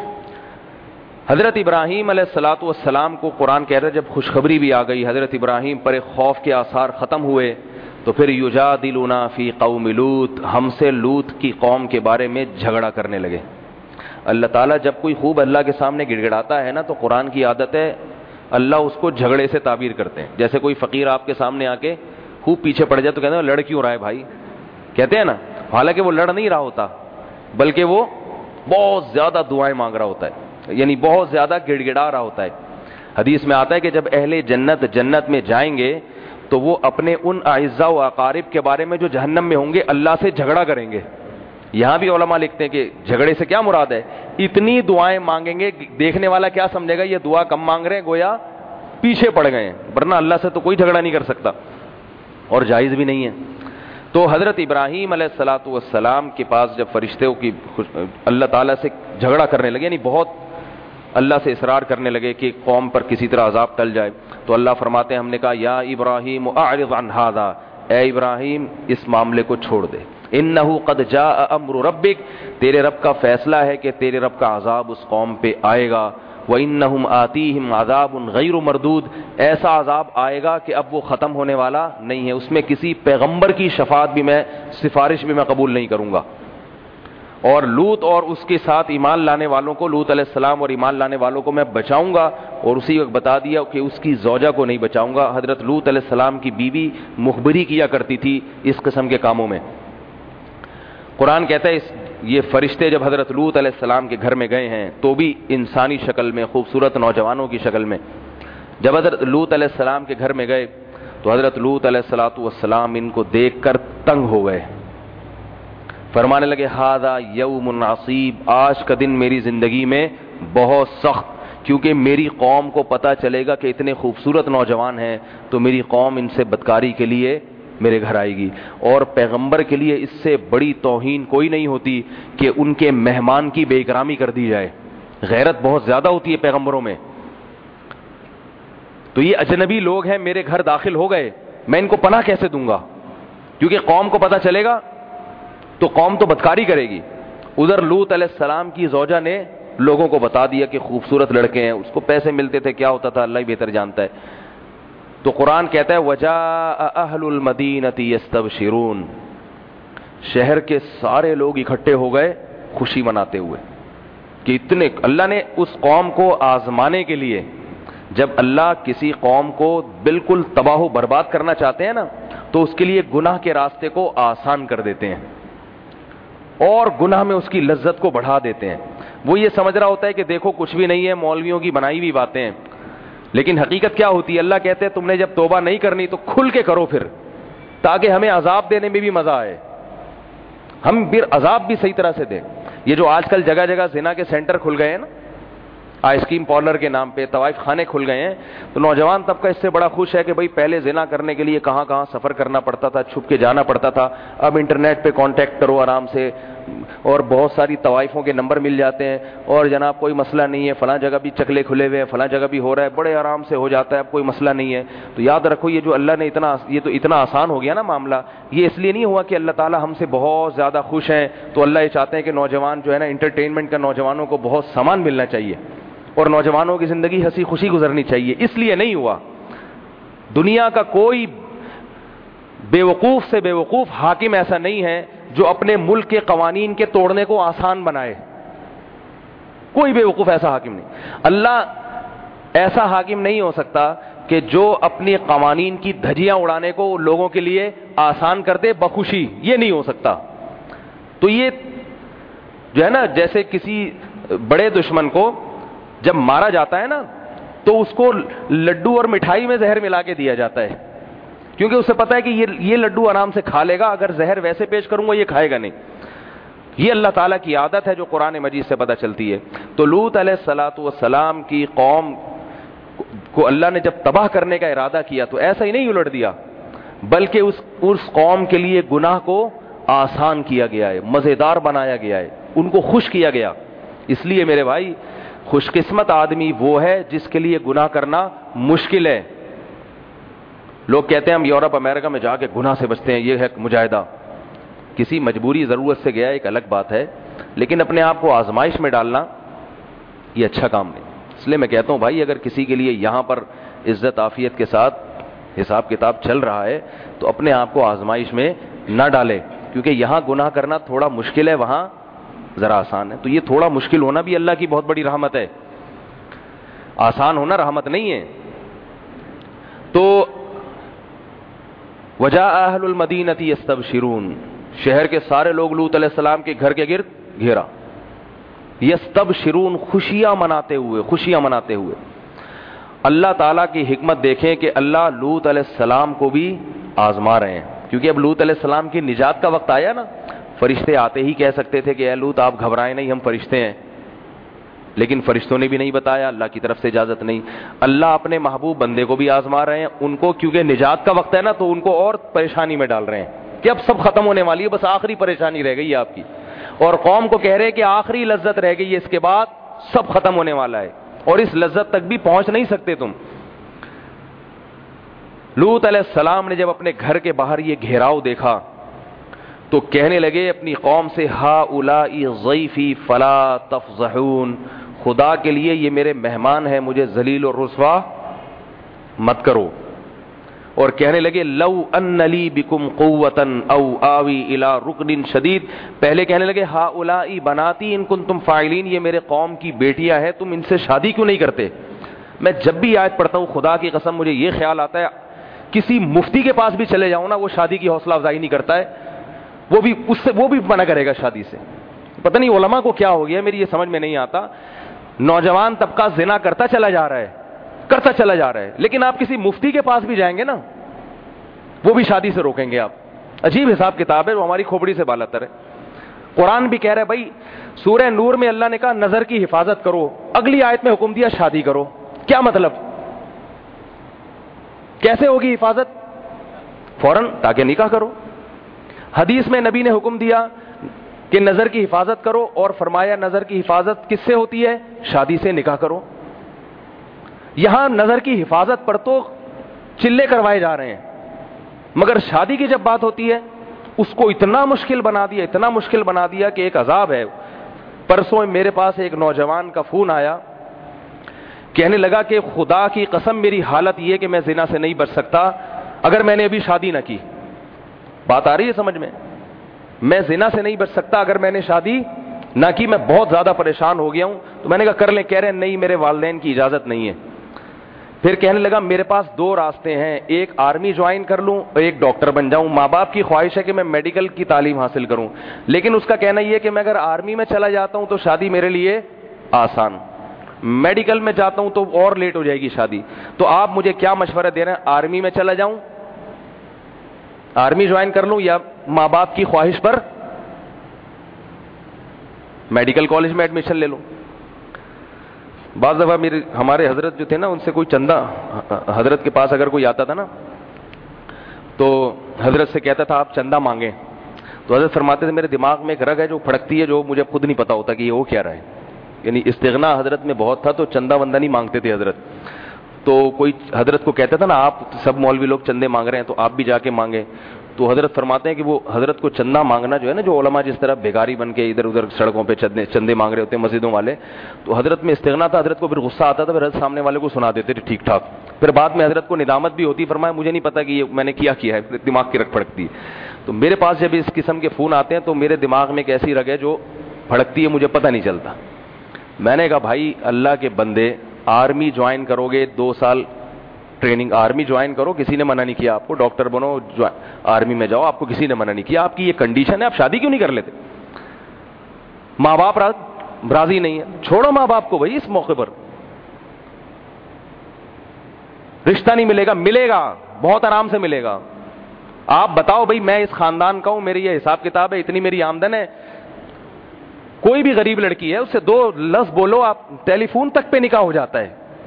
حضرت ابراہیم علیہ الصلاۃ والسلام کو قرآن کہہ رہا ہے جب خوشخبری بھی آ گئی, حضرت ابراہیم پر خوف کے آثار ختم ہوئے, تو پھر یجادلنا فی قوم لوط, ہم سے لوط کی قوم کے بارے میں جھگڑا کرنے لگے. اللہ تعالیٰ جب کوئی خوب اللہ کے سامنے گڑ گڑاتا ہے نا, تو قرآن کی عادت ہے اللہ اس کو جھگڑے سے تعبیر کرتے ہیں. جیسے کوئی فقیر آپ کے سامنے آ کے خوب پیچھے پڑ جائے تو کہتے ہیں لڑ کیوں رہا ہے بھائی, کہتے ہیں نا, حالانکہ وہ لڑ نہیں رہا ہوتا بلکہ وہ بہت زیادہ دعائیں مانگ رہا ہوتا ہے, یعنی بہت زیادہ گڑ گڑا رہا ہوتا ہے. حدیث میں آتا ہے کہ جب اہل جنت میں جائیں گے تو وہ اپنے ان اعزاء و اقارب کے بارے میں جو جہنم میں ہوں گے اللہ سے جھگڑا کریں گے. یہاں بھی علماء لکھتے ہیں کہ جھگڑے سے کیا مراد ہے, اتنی دعائیں مانگیں گے دیکھنے والا کیا سمجھے گا یہ دعا کم مانگ رہے ہیں, گویا پیچھے پڑ گئے ہیں, ورنہ اللہ سے تو کوئی جھگڑا نہیں کر سکتا اور جائز بھی نہیں ہے. تو حضرت ابراہیم علیہ الصلاۃ والسلام کے پاس جب فرشتوں کی اللہ تعالیٰ سے جھگڑا کرنے لگے, یعنی بہت اللہ سے اصرار کرنے لگے کہ قوم پر کسی طرح عذاب ٹل جائے, تو اللہ فرماتے ہیں ہم نے کہا یا ابراہیم اعرض عن ھذا, اے ابراہیم اس معاملے کو چھوڑ دے, انہ قد جاء امر ربک, تیرے رب کا فیصلہ ہے کہ تیرے رب کا عذاب اس قوم پہ آئے گا. وانہم آتیہم عذاب غیر مردود, ایسا عذاب آئے گا کہ اب وہ ختم ہونے والا نہیں ہے, اس میں کسی پیغمبر کی شفاعت بھی میں, سفارش بھی میں قبول نہیں کروں گا. اور لوط اور اس کے ساتھ ایمان لانے والوں کو، لوط علیہ السلام اور ایمان لانے والوں کو میں بچاؤں گا، اور اسی وقت بتا دیا کہ اس کی زوجہ کو نہیں بچاؤں گا۔ حضرت لوط علیہ السلام کی بیوی مخبری کیا کرتی تھی اس قسم کے کاموں میں۔ قرآن کہتا ہے یہ فرشتے جب حضرت لوط علیہ السلام کے گھر میں گئے ہیں تو بھی انسانی شکل میں، خوبصورت نوجوانوں کی شکل میں، جب حضرت لوط علیہ السلام کے گھر میں گئے تو حضرت لوط علیہ السلام ان کو دیکھ کر تنگ ہو گئے، فرمانے لگے ھذا یوم عصیب، آج کا دن میری زندگی میں بہت سخت، کیونکہ میری قوم کو پتہ چلے گا کہ اتنے خوبصورت نوجوان ہیں تو میری قوم ان سے بدکاری کے لیے میرے گھر آئے گی، اور پیغمبر کے لیے اس سے بڑی توہین کوئی نہیں ہوتی کہ ان کے مہمان کی بے اکرامی کر دی جائے۔ غیرت بہت زیادہ ہوتی ہے پیغمبروں میں۔ تو یہ اجنبی لوگ ہیں، میرے گھر داخل ہو گئے، میں ان کو پناہ کیسے دوں گا؟ کیونکہ قوم کو پتہ چلے گا تو قوم تو بدکاری کرے گی۔ ادھر لوط علیہ السلام کی زوجہ نے لوگوں کو بتا دیا کہ خوبصورت لڑکے ہیں، اس کو پیسے ملتے تھے، کیا ہوتا تھا اللہ ہی بہتر جانتا ہے۔ تو قرآن کہتا ہے وجاء اہل المدینۃ یستبشرون، شہر کے سارے لوگ اکٹھے ہو گئے خوشی مناتے ہوئے کہ اتنے، اللہ نے اس قوم کو آزمانے کے لیے، جب اللہ کسی قوم کو بالکل تباہ و برباد کرنا چاہتے ہیں نا تو اس کے لیے گناہ کے راستے کو آسان کر دیتے ہیں اور گناہ میں اس کی لذت کو بڑھا دیتے ہیں۔ وہ یہ سمجھ رہا ہوتا ہے کہ دیکھو کچھ بھی نہیں ہے، مولویوں کی بنائی ہوئی باتیں ہیں، لیکن حقیقت کیا ہوتی ہے؟ اللہ کہتے ہیں تم نے جب توبہ نہیں کرنی تو کھل کے کرو پھر، تاکہ ہمیں عذاب دینے میں بھی مزہ آئے، ہم پھر عذاب بھی صحیح طرح سے دیں۔ یہ جو آج کل جگہ جگہ زنا کے سینٹر کھل گئے ہیں نا، آئس کریم پارلر کے نام پہ طوائف خانے کھل گئے ہیں، تو نوجوان طبقہ اس سے بڑا خوش ہے کہ بھئی پہلے زنا کرنے کے لیے کہاں کہاں سفر کرنا پڑتا تھا، چھپ کے جانا پڑتا تھا، اب انٹرنیٹ پہ کانٹیکٹ کرو آرام سے، اور بہت ساری طوائفوں کے نمبر مل جاتے ہیں، اور جناب کوئی مسئلہ نہیں ہے، فلاں جگہ بھی چکلے کھلے ہوئے ہیں، فلاں جگہ بھی ہو رہا ہے، بڑے آرام سے ہو جاتا ہے، اب کوئی مسئلہ نہیں ہے۔ تو یاد رکھو یہ جو اللہ نے یہ تو اتنا آسان ہو گیا نا معاملہ، یہ اس لیے نہیں ہوا کہ اللہ تعالیٰ ہم سے بہت زیادہ خوش ہیں تو اللہ یہ چاہتے ہیں کہ نوجوان جو ہے نا انٹرٹینمنٹ کا، نوجوانوں کو بہت سامان ملنا چاہیے اور نوجوانوں کی زندگی ہنسی خوشی گزرنی چاہیے، اس لیے نہیں ہوا۔ دنیا کا کوئی بے وقوف سے بے وقوف حاکم ایسا نہیں ہے جو اپنے ملک کے قوانین کے توڑنے کو آسان بنائے، کوئی بے وقوف ایسا حاکم نہیں۔ اللہ ایسا حاکم نہیں ہو سکتا کہ جو اپنی قوانین کی دھجیاں اڑانے کو لوگوں کے لیے آسان کر دے بخوشی، یہ نہیں ہو سکتا۔ تو یہ جو ہے نا، جیسے کسی بڑے دشمن کو جب مارا جاتا ہے نا تو اس کو لڈو اور مٹھائی میں زہر ملا کے دیا جاتا ہے، کیونکہ اسے پتا ہے کہ یہ لڈو آرام سے کھا لے گا، اگر زہر ویسے پیش کروں گا یہ کھائے گا نہیں۔ یہ اللہ تعالیٰ کی عادت ہے جو قرآن مجید سے پتہ چلتی ہے۔ تو لوط علیہ السلام کی قوم کو اللہ نے جب تباہ کرنے کا ارادہ کیا تو ایسا ہی نہیں الٹ دیا، بلکہ اس قوم کے لیے گناہ کو آسان کیا گیا ہے، مزیدار بنایا گیا ہے، ان کو خوش کیا گیا۔ اس لیے میرے بھائی خوش قسمت آدمی وہ ہے جس کے لیے گناہ کرنا مشکل ہے۔ لوگ کہتے ہیں ہم یورپ امریکہ میں جا کے گناہ سے بچتے ہیں، یہ ہے مجاہدہ۔ کسی مجبوری ضرورت سے گیا ایک الگ بات ہے، لیکن اپنے آپ کو آزمائش میں ڈالنا یہ اچھا کام نہیں۔ اس لیے میں کہتا ہوں بھائی اگر کسی کے لیے یہاں پر عزت عافیت کے ساتھ حساب کتاب چل رہا ہے تو اپنے آپ کو آزمائش میں نہ ڈالے، کیونکہ یہاں گناہ کرنا تھوڑا مشکل ہے، وہاں ذرا آسان ہے۔ تو یہ تھوڑا مشکل ہونا بھی اللہ کی بہت بڑی رحمت ہے، آسان ہونا رحمت نہیں ہے۔ تو وجاء اہل المدینۃ یستبشرون، شہر کے سارے لوگ لوط علیہ السلام کے گھر کے گرد گھیرا، یستبشرون، خوشیاں مناتے ہوئے۔ اللہ تعالیٰ کی حکمت دیکھیں کہ اللہ لوط علیہ السلام کو بھی آزما رہے ہیں، کیونکہ اب لوط علیہ السلام کی نجات کا وقت آیا نا۔ فرشتے آتے ہی کہہ سکتے تھے کہ اے لوط آپ گھبرائیں نہیں، ہم فرشتے ہیں، لیکن فرشتوں نے بھی نہیں بتایا، اللہ کی طرف سے اجازت نہیں۔ اللہ اپنے محبوب بندے کو بھی آزما رہے ہیں، ان کو کیونکہ نجات کا وقت ہے نا تو ان کو اور پریشانی میں ڈال رہے ہیں کہ اب سب ختم ہونے والی ہے، بس آخری پریشانی رہ گئی ہے آپ کی، اور قوم کو کہہ رہے ہیں کہ آخری لذت رہ گئی ہے، اس کے بعد سب ختم ہونے والا ہے، اور اس لذت تک بھی پہنچ نہیں سکتے تم۔ لوط علیہ السلام نے جب اپنے گھر کے باہر یہ گھیراؤ دیکھا تو کہنے لگے اپنی قوم سے ہؤلاء ضیفی فلا تفضحون، خدا کے لیے یہ میرے مہمان ہیں، مجھے ذلیل اور رسوا مت کرو۔ اور کہنے لگے لو ان لی بکم قوتا او آوی الی رکن شدید. پہلے کہنے لگے ہؤلاء بناتی ان کنتم فاعلین, یہ میرے قوم کی بیٹیاں ہیں, تم ان سے شادی کیوں نہیں کرتے. میں جب بھی آیت پڑھتا ہوں خدا کی قسم مجھے یہ خیال آتا ہے کسی مفتی کے پاس بھی چلے جاؤں نا, وہ شادی کی حوصلہ افزائی نہیں کرتا ہے, وہ بھی منع کرے گا شادی سے. پتہ نہیں علماء کو کیا ہو گیا, میری یہ سمجھ میں نہیں آتا. نوجوان طبقہ زنا کرتا چلا جا رہا ہے, لیکن آپ کسی مفتی کے پاس بھی جائیں گے نا, وہ بھی شادی سے روکیں گے آپ. عجیب حساب کتاب ہے, وہ ہماری کھوپڑی سے بالاتر ہے. قرآن بھی کہہ رہا ہے بھائی, سورہ نور میں اللہ نے کہا نظر کی حفاظت کرو, اگلی آیت میں حکم دیا شادی کرو. کیا مطلب, کیسے ہوگی حفاظت؟ فوراً تاکہ نکاح کرو. حدیث میں نبی نے حکم دیا کہ نظر کی حفاظت کرو, اور فرمایا نظر کی حفاظت کس سے ہوتی ہے؟ شادی سے, نکاح کرو. یہاں نظر کی حفاظت پر تو چلے کروائے جا رہے ہیں, مگر شادی کی جب بات ہوتی ہے اس کو اتنا مشکل بنا دیا کہ ایک عذاب ہے. پرسوں میرے پاس ایک نوجوان کا فون آیا, کہنے لگا کہ خدا کی قسم میری حالت یہ کہ میں زنا سے نہیں بچ سکتا اگر میں نے ابھی شادی نہ کی. بات آ رہی ہے سمجھ میں زنا سے نہیں بچ سکتا اگر میں نے شادی نہ کی, میں بہت زیادہ پریشان ہو گیا ہوں. تو میں نے کہا کر لیں. کہہ رہے نہیں, میرے والدین کی اجازت نہیں ہے. پھر کہنے لگا میرے پاس دو راستے ہیں, ایک آرمی جوائن کر لوں اور ایک ڈاکٹر بن جاؤں. ماں باپ کی خواہش ہے کہ میں میڈیکل کی تعلیم حاصل کروں, لیکن اس کا کہنا یہ کہ میں اگر آرمی میں چلا جاتا ہوں تو شادی میرے لیے آسان, میڈیکل میں جاتا ہوں تو اور لیٹ ہو جائے گی شادی. تو آپ مجھے کیا مشورہ دے رہے ہیں, آرمی میں چلا جاؤں, آرمی جوائن کر لوں, یا ماں باپ کی خواہش پر میڈیکل کالج میں ایڈمیشن لے لوں؟ بعض دفعہ ہمارے حضرت جو تھے نا, ان سے کوئی چندہ, حضرت کے پاس اگر کوئی آتا تھا نا تو حضرت سے کہتا تھا آپ چندہ مانگیں, تو حضرت فرماتے تھے میرے دماغ میں ایک رگ ہے جو پھڑکتی ہے, جو مجھے خود نہیں پتا ہوتا کہ یہ ہو کیا رہا ہے. یعنی استغنا حضرت میں بہت تھا, تو چندہ وندہ نہیں مانگتے تھے حضرت. تو کوئی حضرت کو کہتا تھا نا آپ سب مولوی لوگ چندے مانگ رہے ہیں تو آپ بھی جا کے مانگیں. تو حضرت فرماتے ہیں کہ وہ حضرت کو چندہ مانگنا جو ہے نا, جو علماء جس طرح بھیگاری بن کے ادھر ادھر سڑکوں پہ چندے مانگ رہے ہوتے ہیں مسجدوں والے, تو حضرت میں استغنا تھا. حضرت کو پھر غصہ آتا تھا, پھر حضرت سامنے والے کو سنا دیتے تھے ٹھیک ٹھاک. پھر بعد میں حضرت کو ندامت بھی ہوتی, فرمایا مجھے نہیں پتا کہ یہ میں نے کیا ہے, دماغ کی رگ پھڑکتی. تو میرے پاس جب اس قسم کے فون آتے ہیں تو میرے دماغ میں ایک ایسی رگ ہے جو پھڑکتی ہے, مجھے پتہ نہیں چلتا. میں نے کہا بھائی اللہ کے بندے, آرمی جوائن کرو گے 2 سال ٹریننگ, آرمی جوائن کرو, کسی نے منع نہیں کیا آپ کو, ڈاکٹر بنو آرمی میں جاؤ, آپ کو کسی نے منع نہیں کیا. آپ کی یہ کنڈیشن ہے, آپ شادی کیوں نہیں کر لیتے؟ ماں باپ راضی نہیں ہے, چھوڑو ماں باپ کو بھائی. اس موقع پر رشتہ نہیں ملے گا بہت آرام سے ملے گا. آپ بتاؤ بھائی میں اس خاندان کا ہوں, میری یہ حساب کتاب ہے, اتنی میری آمدن ہے. کوئی بھی غریب لڑکی ہے اس سے 2 لفظ بولو, آپ ٹیلی فون تک پہ نکاح ہو جاتا ہے.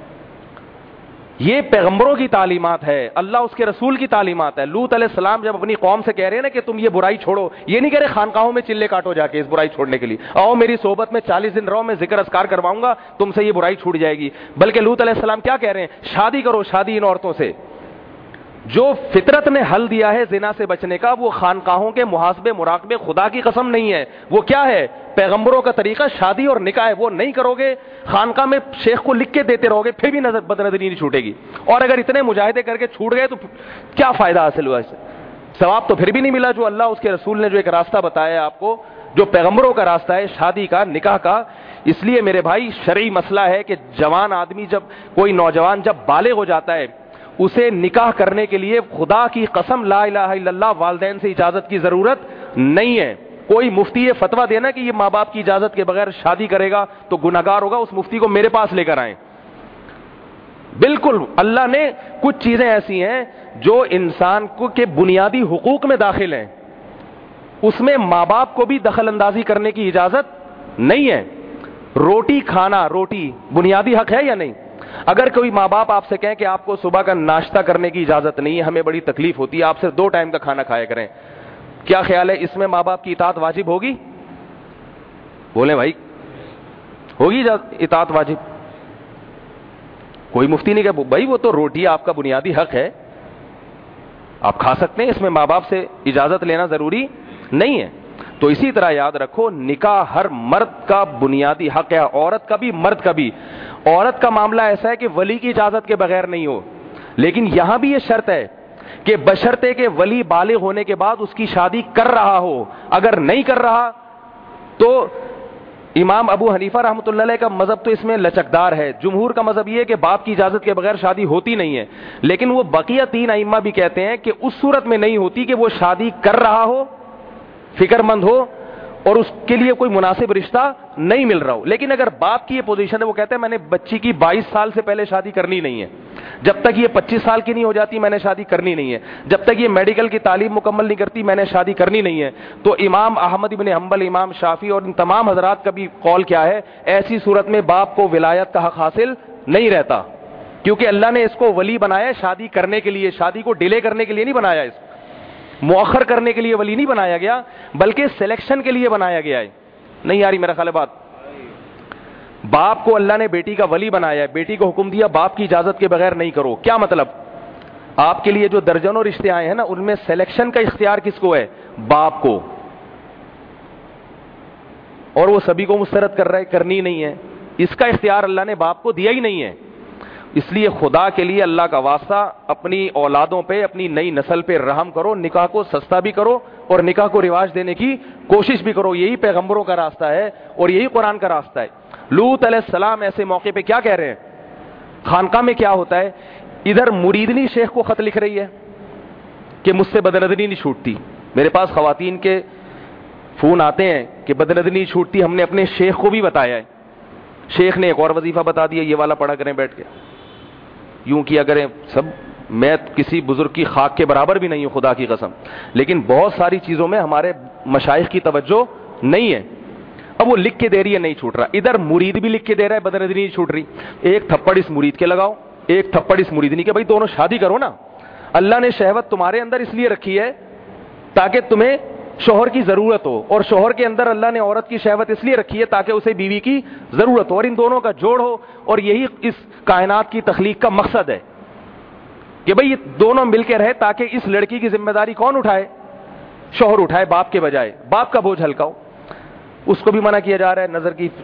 یہ پیغمبروں کی تعلیمات ہے, اللہ اس کے رسول کی تعلیمات ہے. لوط علیہ السلام جب اپنی قوم سے کہہ رہے ہیں نا کہ تم یہ برائی چھوڑو, یہ نہیں کہہ رہے خانقاہوں میں چلے کاٹو جا کے اس برائی چھوڑنے کے لیے, آؤ میری صحبت میں 40 دن رہو, میں ذکر اذکار کرواؤں گا, تم سے یہ برائی چھوٹ جائے گی. بلکہ لوط علیہ السلام کیا کہہ رہے ہیں, شادی کرو, شادی ان عورتوں سے. جو فطرت نے حل دیا ہے زنا سے بچنے کا, وہ خانقاہوں کے محاسبے مراقبے خدا کی قسم نہیں ہے. وہ کیا ہے, پیغمبروں کا طریقہ شادی اور نکاح ہے. وہ نہیں کرو گے, خانقاہ میں شیخ کو لکھ کے دیتے رہو گے, پھر بھی بد نظری نہیں چھوٹے گی. اور اگر اتنے مجاہدے کر کے چھوٹ گئے تو کیا فائدہ حاصل ہوا, اسے ثواب تو پھر بھی نہیں ملا. جو اللہ اس کے رسول نے جو ایک راستہ بتایا آپ کو, جو پیغمبروں کا راستہ ہے شادی کا, نکاح کا. اس لیے میرے بھائی شرعی مسئلہ ہے کہ جوان آدمی, جب کوئی نوجوان جب بالغ ہو جاتا ہے, اسے نکاح کرنے کے لیے خدا کی قسم لا الہ الا اللہ والدین سے اجازت کی ضرورت نہیں ہے. کوئی مفتی یہ فتویٰ دینا کہ یہ ماں باپ کی اجازت کے بغیر شادی کرے گا تو گناہگار ہوگا, اس مفتی کو میرے پاس لے کر آئیں. بالکل اللہ نے کچھ چیزیں ایسی ہیں جو انسان کو کے بنیادی حقوق میں داخل ہیں, اس میں ماں باپ کو بھی دخل اندازی کرنے کی اجازت نہیں ہے. روٹی کھانا, روٹی بنیادی حق ہے یا نہیں؟ اگر کوئی ماں باپ آپ سے کہیں کہ آپ کو صبح کا ناشتہ کرنے کی اجازت نہیں ہے, ہمیں بڑی تکلیف ہوتی ہے, آپ صرف 2 ٹائم کا کھانا کھایا کریں, کیا خیال ہے اس میں ماں باپ کی اطاعت واجب ہوگی؟ بولیں بھائی, ہوگی اطاعت واجب؟ کوئی مفتی نہیں کہ بھائی وہ تو روٹی آپ کا بنیادی حق ہے, آپ کھا سکتے ہیں, اس میں ماں باپ سے اجازت لینا ضروری نہیں ہے. تو اسی طرح یاد رکھو, نکاح ہر مرد کا بنیادی حق ہے, عورت کا بھی مرد کا بھی. عورت کا معاملہ ایسا ہے کہ ولی کی اجازت کے بغیر نہیں ہو, لیکن یہاں بھی یہ شرط ہے کہ بشرطے کہ ولی بالغ ہونے کے بعد اس کی شادی کر رہا ہو، اگر نہیں کر رہا تو امام ابو حنیفہ رحمۃ اللہ علیہ کا مذہب تو اس میں لچکدار ہے. جمہور کا مذہب یہ ہے کہ باپ کی اجازت کے بغیر شادی ہوتی نہیں ہے، لیکن وہ بقیہ 3 ائمہ بھی کہتے ہیں کہ اس صورت میں نہیں ہوتی کہ وہ شادی کر رہا ہو، فکر مند ہو اور اس کے لیے کوئی مناسب رشتہ نہیں مل رہا ہو. لیکن اگر باپ کی یہ پوزیشن ہے، وہ کہتے ہیں میں نے بچی کی 22 سال سے پہلے شادی کرنی نہیں ہے، جب تک یہ 25 سال کی نہیں ہو جاتی میں نے شادی کرنی نہیں ہے، جب تک یہ میڈیکل کی تعلیم مکمل نہیں کرتی میں نے شادی کرنی نہیں ہے. تو امام احمد بن حنبل، امام شافعی اور ان تمام حضرات کا بھی قول کیا ہے، ایسی صورت میں باپ کو ولایت کا حق حاصل نہیں رہتا، کیونکہ اللہ نے اس کو ولی بنایا ہے شادی کرنے کے لیے، شادی کو ڈیلے کرنے کے لیے نہیں بنایا، اس مؤخر کرنے کے لیے ولی نہیں بنایا گیا، بلکہ سلیکشن کے لیے بنایا گیا ہے. نہیں یاری میرا خیال ہے بات. باپ کو اللہ نے بیٹی کا ولی بنایا ہے، بیٹی کو حکم دیا باپ کی اجازت کے بغیر نہیں کرو. کیا مطلب؟ آپ کے لیے جو درجنوں رشتے آئے ہیں نا، ان میں سلیکشن کا اختیار کس کو ہے؟ باپ کو. اور وہ سبھی کو مسترد کر رہا ہے، کرنی نہیں ہے. اس کا اختیار اللہ نے باپ کو دیا ہی نہیں ہے. اس لیے خدا کے لیے اللہ کا واسطہ اپنی اولادوں پہ، اپنی نئی نسل پہ رحم کرو، نکاح کو سستا بھی کرو اور نکاح کو رواج دینے کی کوشش بھی کرو. یہی پیغمبروں کا راستہ ہے اور یہی قرآن کا راستہ ہے. لوط علیہ السلام ایسے موقع پہ کیا کہہ رہے ہیں؟ خانقاہ میں کیا ہوتا ہے، ادھر مریدنی شیخ کو خط لکھ رہی ہے کہ مجھ سے بدنظری نہیں چھوٹتی. میرے پاس خواتین کے فون آتے ہیں کہ بدنظری چھوٹتی، ہم نے اپنے شیخ کو بھی بتایا ہے، شیخ نے ایک اور وظیفہ بتا دیا، یہ والا پڑھا کریں بیٹھ کے، یوں کیا کریں سب. میں کسی بزرگ کی خاک کے برابر بھی نہیں ہوں خدا کی قسم، لیکن بہت ساری چیزوں میں ہمارے مشائخ کی توجہ نہیں ہے. اب وہ لکھ کے دے رہی ہے نہیں چھوٹ رہا، ادھر مرید بھی لکھ کے دے رہا ہے بدنظری نہیں چھوٹ رہی. ایک تھپڑ اس مرید کے لگاؤ، ایک تھپڑ اس مریدنی کے، بھائی دونوں شادی کرو نا. اللہ نے شہوت تمہارے اندر اس لیے رکھی ہے تاکہ تمہیں شوہر کی ضرورت ہو، اور شوہر کے اندر اللہ نے عورت کی شہوت اس لیے رکھی ہے تاکہ اسے بیوی کی ضرورت ہو، اور ان دونوں کا جوڑ ہو. اور یہی اس کائنات کی تخلیق کا مقصد ہے کہ بھئی یہ دونوں مل کے رہے، تاکہ اس لڑکی کی ذمہ داری کون اٹھائے؟ شوہر اٹھائے، باپ کے بجائے. باپ کا بوجھ ہلکا ہو. اس کو بھی منع کیا جا رہا ہے، نظر کی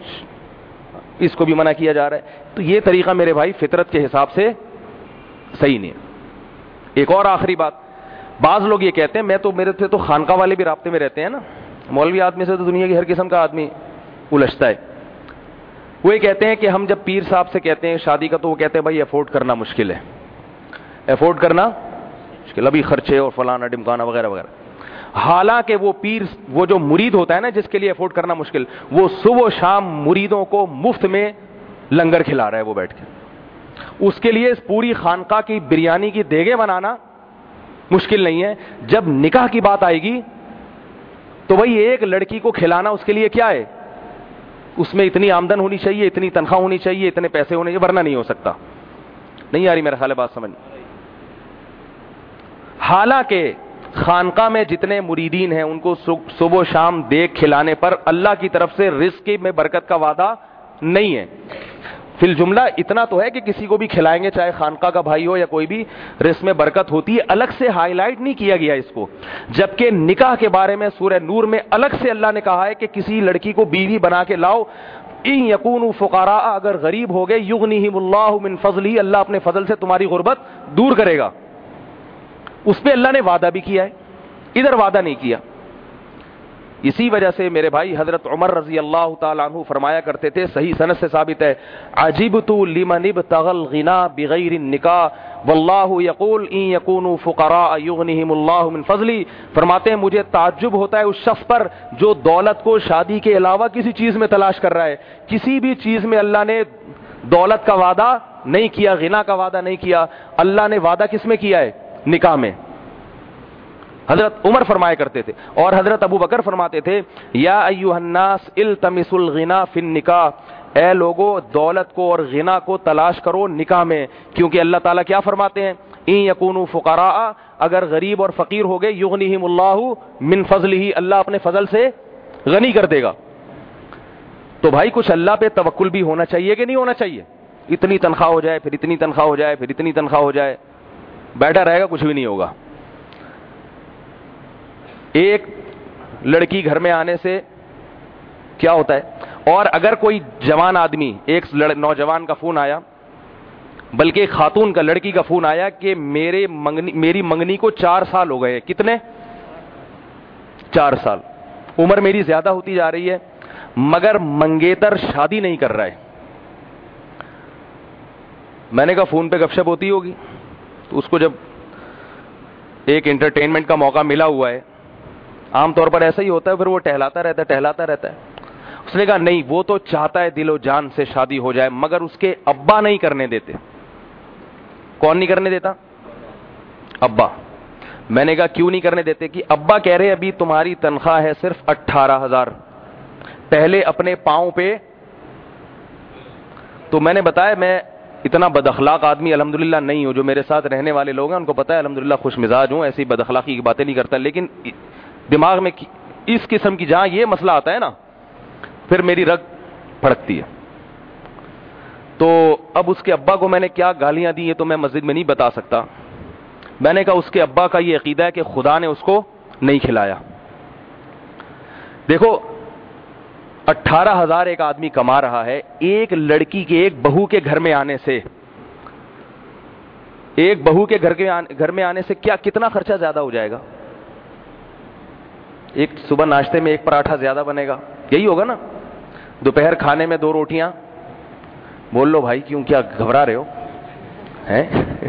اس کو بھی منع کیا جا رہا ہے. تو یہ طریقہ میرے بھائی فطرت کے حساب سے صحیح نہیں ہے. ایک اور آخری بات، بعض لوگ یہ کہتے ہیں، میں تو میرے تھے تو خانقاہ والے بھی رابطے میں رہتے ہیں نا، مولوی آدمی سے تو دنیا کی ہر قسم کا آدمی الجھتا ہے. وہ یہ کہتے ہیں کہ ہم جب پیر صاحب سے کہتے ہیں شادی کا تو وہ کہتے ہیں بھائی افورڈ کرنا مشکل ہے، افورڈ کرنا مشکل، ابھی خرچے اور فلانا ڈمکانا وغیرہ وغیرہ. حالانکہ وہ پیر، وہ جو مرید ہوتا ہے نا جس کے لیے افورڈ کرنا مشکل، وہ صبح و شام مریدوں کو مفت میں لنگر کھلا رہا ہے وہ بیٹھ کے. اس کے لیے اس پوری خانقاہ کی بریانی کی دیگیں بنانا مشکل نہیں ہے. جب نکاح کی بات آئے گی تو وہی ایک لڑکی کو کھلانا اس کے لیے کیا ہے، اس میں اتنی آمدن ہونی چاہیے، اتنی تنخواہ ہونی چاہیے، اتنے پیسے ہونے چاہیے، ورنہ نہیں ہو سکتا. نہیں آ رہی میرا خیال ہے بات سمجھ؟ حالانکہ خانقاہ میں جتنے مریدین ہیں ان کو صبح و شام دیگ کھلانے پر اللہ کی طرف سے رزق میں برکت کا وعدہ نہیں ہے. فی الجملہ اتنا تو ہے کہ کسی کو بھی کھلائیں گے، چاہے خانقاہ کا بھائی ہو یا کوئی بھی، رزق میں برکت ہوتی ہے. الگ سے ہائی لائٹ نہیں کیا گیا اس کو. جبکہ نکاح کے بارے میں سورہ نور میں الگ سے اللہ نے کہا ہے کہ کسی لڑکی کو بیوی بنا کے لاؤ، ان یکونوا فقراء، اگر غریب ہو گئے، یغنیہم اللہ من فضلہ، اللہ اپنے فضل سے تمہاری غربت دور کرے گا. اس پہ اللہ نے وعدہ بھی کیا ہے، ادھر وعدہ نہیں کیا. اسی وجہ سے میرے بھائی حضرت عمر رضی اللہ تعالیٰ عنہ فرمایا کرتے تھے، صحیح سند سے ثابت ہے، عجبت لمن ابتغى الغنى بغیر النکاح واللہ یقول ان یکونوا فقراء یغنیہم اللہ من فضلہ. فرماتے ہیں مجھے تعجب ہوتا ہے اس شخص پر جو دولت کو شادی کے علاوہ کسی چیز میں تلاش کر رہا ہے. کسی بھی چیز میں اللہ نے دولت کا وعدہ نہیں کیا، غنا کا وعدہ نہیں کیا. اللہ نے وعدہ کس میں کیا ہے؟ نکاح میں. حضرت عمر فرمایا کرتے تھے. اور حضرت ابو بکر فرماتے تھے، یا ایھا الناس التمسوا الغنى فی النکاح، اے لوگو دولت کو اور غنا کو تلاش کرو نکاح میں. کیونکہ اللہ تعالیٰ کیا فرماتے ہیں، ان یکونوا فقراء، اگر غریب اور فقیر ہو گئے، یغنیہم اللہ من فضلہ، اللہ اپنے فضل سے غنی کر دے گا. تو بھائی کچھ اللہ پہ توکل بھی ہونا چاہیے کہ نہیں ہونا چاہیے؟ اتنی تنخواہ ہو جائے، پھر اتنی تنخواہ ہو جائے، پھر اتنی تنخواہ ہو جائے، بیٹھا رہے گا کچھ بھی نہیں ہوگا. ایک لڑکی گھر میں آنے سے کیا ہوتا ہے؟ اور اگر کوئی جوان آدمی، ایک نوجوان کا فون آیا بلکہ ایک خاتون کا، لڑکی کا فون آیا کہ میری منگنی کو 4 سال ہو گئے. کتنے؟ 4 سال. عمر میری زیادہ ہوتی جا رہی ہے مگر منگیتر شادی نہیں کر رہا ہے. میں نے کہا فون پہ گپ شپ ہوتی ہوگی، تو اس کو جب ایک انٹرٹینمنٹ کا موقع ملا ہوا ہے، عام طور پر ایسا ہی ہوتا ہے، پھر وہ ٹہلاتا رہتا ہے. اس نے کہا نہیں، وہ تو چاہتا ہے دل و جان سے شادی ہو جائے مگر اس کے ابا نہیں کرنے دیتے. کون نہیں کرنے دیتا؟ ابا. میں نے کہا کیوں نہیں کرنے دیتے؟ کہ ابا کہہ رہے ابھی تمہاری تنخواہ ہے صرف 18,000، پہلے اپنے پاؤں پہ. تو میں نے بتایا میں اتنا بد اخلاق آدمی الحمدللہ نہیں ہوں. جو میرے ساتھ رہنے والے لوگ ہیں ان کو پتا ہے الحمدللہ خوش مزاج ہوں، ایسی بد اخلاقی کی باتیں نہیں کرتا. لیکن دماغ میں اس قسم کی جہاں یہ مسئلہ آتا ہے نا، پھر میری رگ پھڑکتی ہے. تو اب اس کے ابا کو میں نے کیا گالیاں دی یہ تو میں مسجد میں نہیں بتا سکتا. میں نے کہا اس کے ابا کا یہ عقیدہ ہے کہ خدا نے اس کو نہیں کھلایا. دیکھو 18,000 ایک آدمی کما رہا ہے، ایک لڑکی کے، ایک بہو کے گھر میں آنے سے، ایک بہو کے گھر میں آنے سے کتنا خرچہ زیادہ ہو جائے گا؟ ایک صبح ناشتے میں ایک پراٹھا زیادہ بنے گا، یہی ہوگا نا. دوپہر کھانے میں 2 روٹیاں. بول لو بھائی کیوں، کیا گھبرا رہے ہو ہیں؟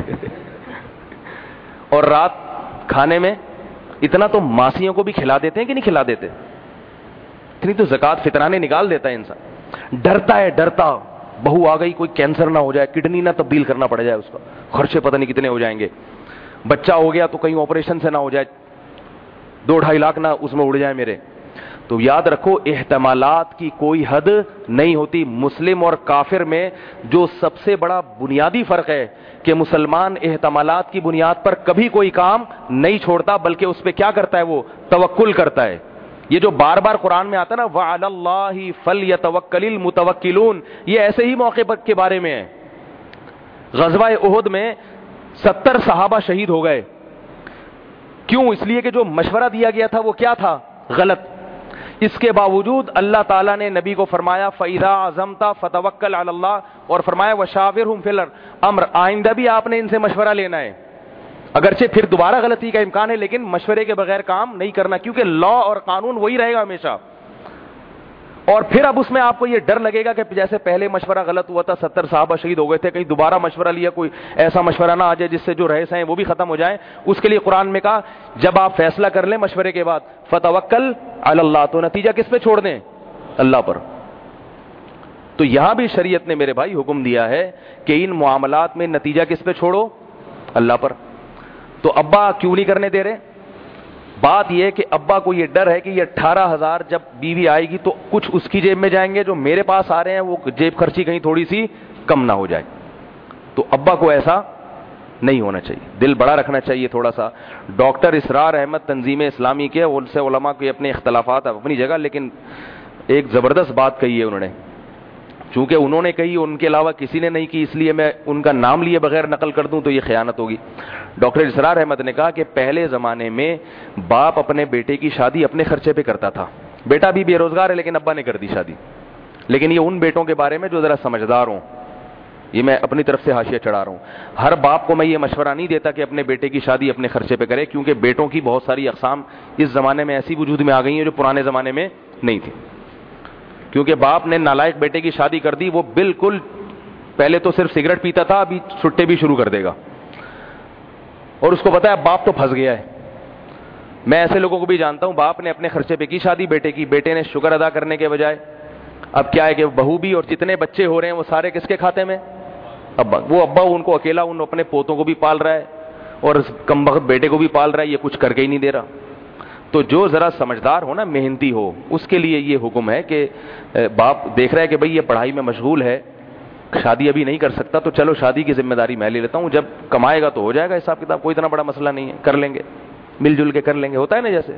اور رات کھانے میں اتنا تو ماسیوں کو بھی کھلا دیتے ہیں کہ نہیں کھلا دیتے؟ اتنی تو زکات فطرانے نکال دیتا ہے انسان. ڈرتا بہو آ گئی کوئی کینسر نہ ہو جائے، کڈنی نہ تبدیل کرنا پڑ جائے، اس کا خرچے پتہ نہیں کتنے ہو جائیں گے. بچہ ہو گیا تو کہیں آپریشن سے نہ ہو جائے، 2-2.5 لاکھ نہ اس میں اڑ جائے میرے. تو یاد رکھو احتمالات کی کوئی حد نہیں ہوتی. مسلم اور کافر میں جو سب سے بڑا بنیادی فرق ہے کہ مسلمان احتمالات کی بنیاد پر کبھی کوئی کام نہیں چھوڑتا، بلکہ اس پہ کیا کرتا ہے؟ وہ توکل کرتا ہے. یہ جو بار بار قرآن میں آتا ہے نا وَعَلَى اللَّهِ فَلْيَتَوَكَّلِ الْمُتَوَكِّلُونَ، یہ ایسے ہی موقع کے بارے میں ہے. غزوہ احد میں 70 صحابہ شہید ہو گئے. کیوں؟ اس لیے کہ جو مشورہ دیا گیا تھا وہ کیا تھا؟ غلط. اس کے باوجود اللہ تعالیٰ نے نبی کو فرمایا فَإِذَا عَزَمْتَ فَتَوَكَّلْ عَلَى اللَّهِ، اور فرمایا وَشَاوِرْهُمْ فِي الْأَمْرِ، آئندہ بھی آپ نے ان سے مشورہ لینا ہے. اگرچہ پھر دوبارہ غلطی کا امکان ہے لیکن مشورے کے بغیر کام نہیں کرنا، کیونکہ لا اور قانون وہی رہے گا ہمیشہ. اور پھر اب اس میں آپ کو یہ ڈر لگے گا کہ جیسے پہلے مشورہ غلط ہوا تھا، 70 صحابہ شہید ہو گئے تھے، کہیں دوبارہ مشورہ لیا کوئی ایسا مشورہ نہ آ جائے جس سے جو رہس ہیں وہ بھی ختم ہو جائیں. اس کے لیے قرآن میں کہا جب آپ فیصلہ کر لیں مشورے کے بعد فتوکل علی اللہ، تو نتیجہ کس پہ چھوڑ دیں؟ اللہ پر. تو یہاں بھی شریعت نے میرے بھائی حکم دیا ہے کہ ان معاملات میں نتیجہ کس پہ چھوڑو؟ اللہ پر. تو ابا کیوں نہیں کرنے دے رہے؟ بات یہ کہ ابا کو یہ ڈر ہے کہ یہ 18,000 جب بیوی آئے گی تو کچھ اس کی جیب میں جائیں گے، جو میرے پاس آ رہے ہیں وہ جیب خرچی کہیں تھوڑی سی کم نہ ہو جائے. تو ابا کو ایسا نہیں ہونا چاہیے، دل بڑا رکھنا چاہیے تھوڑا سا. ڈاکٹر اسرار احمد تنظیم اسلامی کے، ان سے علماء کے اپنے اختلافات اپنی جگہ، لیکن ایک زبردست بات کہی ہے انہوں نے. چونکہ انہوں نے کہی ان کے علاوہ کسی نے نہیں کی، اس لیے میں ان کا نام لیے بغیر نقل کر دوں تو یہ خیانت ہوگی. ڈاکٹر اسرار احمد نے کہا کہ پہلے زمانے میں باپ اپنے بیٹے کی شادی اپنے خرچے پہ کرتا تھا. بیٹا بھی بے روزگار ہے لیکن ابا نے کر دی شادی. لیکن یہ ان بیٹوں کے بارے میں جو ذرا سمجھدار ہوں، یہ میں اپنی طرف سے حاشیہ چڑھا رہا ہوں. ہر باپ کو میں یہ مشورہ نہیں دیتا کہ اپنے بیٹے کی شادی اپنے خرچے پہ کرے، کیونکہ بیٹوں کی بہت ساری اقسام اس زمانے میں ایسی وجود میں آ گئی ہیں جو پرانے زمانے میں نہیں تھی. کیونکہ باپ نے نالائق بیٹے کی شادی کر دی، وہ بالکل پہلے تو صرف سگریٹ پیتا تھا، ابھی چھٹے بھی شروع کر دے گا، اور اس کو پتا ہے باپ تو پھنس گیا ہے. میں ایسے لوگوں کو بھی جانتا ہوں، باپ نے اپنے خرچے پہ کی شادی بیٹے کی، بیٹے نے شکر ادا کرنے کے بجائے اب کیا ہے کہ بہو بھی اور جتنے بچے ہو رہے ہیں وہ سارے کس کے کھاتے میں؟ ابا. وہ ابا ان کو اکیلا ان اپنے پوتوں کو بھی پال رہا ہے اور کم بخت بیٹے کو بھی پال رہا ہے، یہ کچھ کر کے ہی نہیں دے رہا. تو جو ذرا سمجھدار ہو نا، محنتی ہو، اس کے لیے یہ حکم ہے کہ باپ دیکھ رہا ہے کہ بھئی یہ پڑھائی میں مشغول ہے، شادی ابھی نہیں کر سکتا، تو چلو شادی کی ذمہ داری میں لے لیتا ہوں، جب کمائے گا تو ہو جائے گا حساب کتاب، کوئی اتنا بڑا مسئلہ نہیں ہے، کر لیں گے مل جل کے کر لیں گے، ہوتا ہے نا جیسے.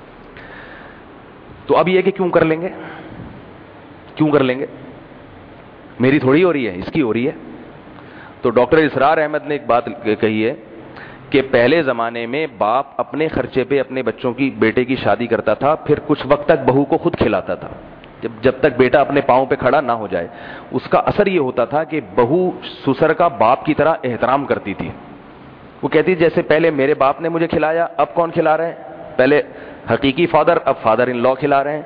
تو اب یہ کہ کیوں کر لیں گے؟ کیوں کر لیں گے؟ میری تھوڑی ہو رہی ہے، اس کی ہو رہی ہے. تو ڈاکٹر اسرار احمد نے ایک بات کہی ہے کہ پہلے زمانے میں باپ اپنے خرچے پہ اپنے بچوں کی بیٹے کی شادی کرتا تھا، پھر کچھ وقت تک بہو کو خود کھلاتا تھا. جب تک بیٹا اپنے پاؤں پہ کھڑا نہ ہو جائے. اس کا اثر یہ ہوتا تھا کہ بہو سسر کا باپ کی طرح احترام کرتی تھی. وہ کہتی جیسے پہلے میرے باپ نے مجھے کھلایا, اب کون کھلا رہے ہیں؟ پہلے حقیقی فادر, اب فادر ان لا کھلا رہے ہیں.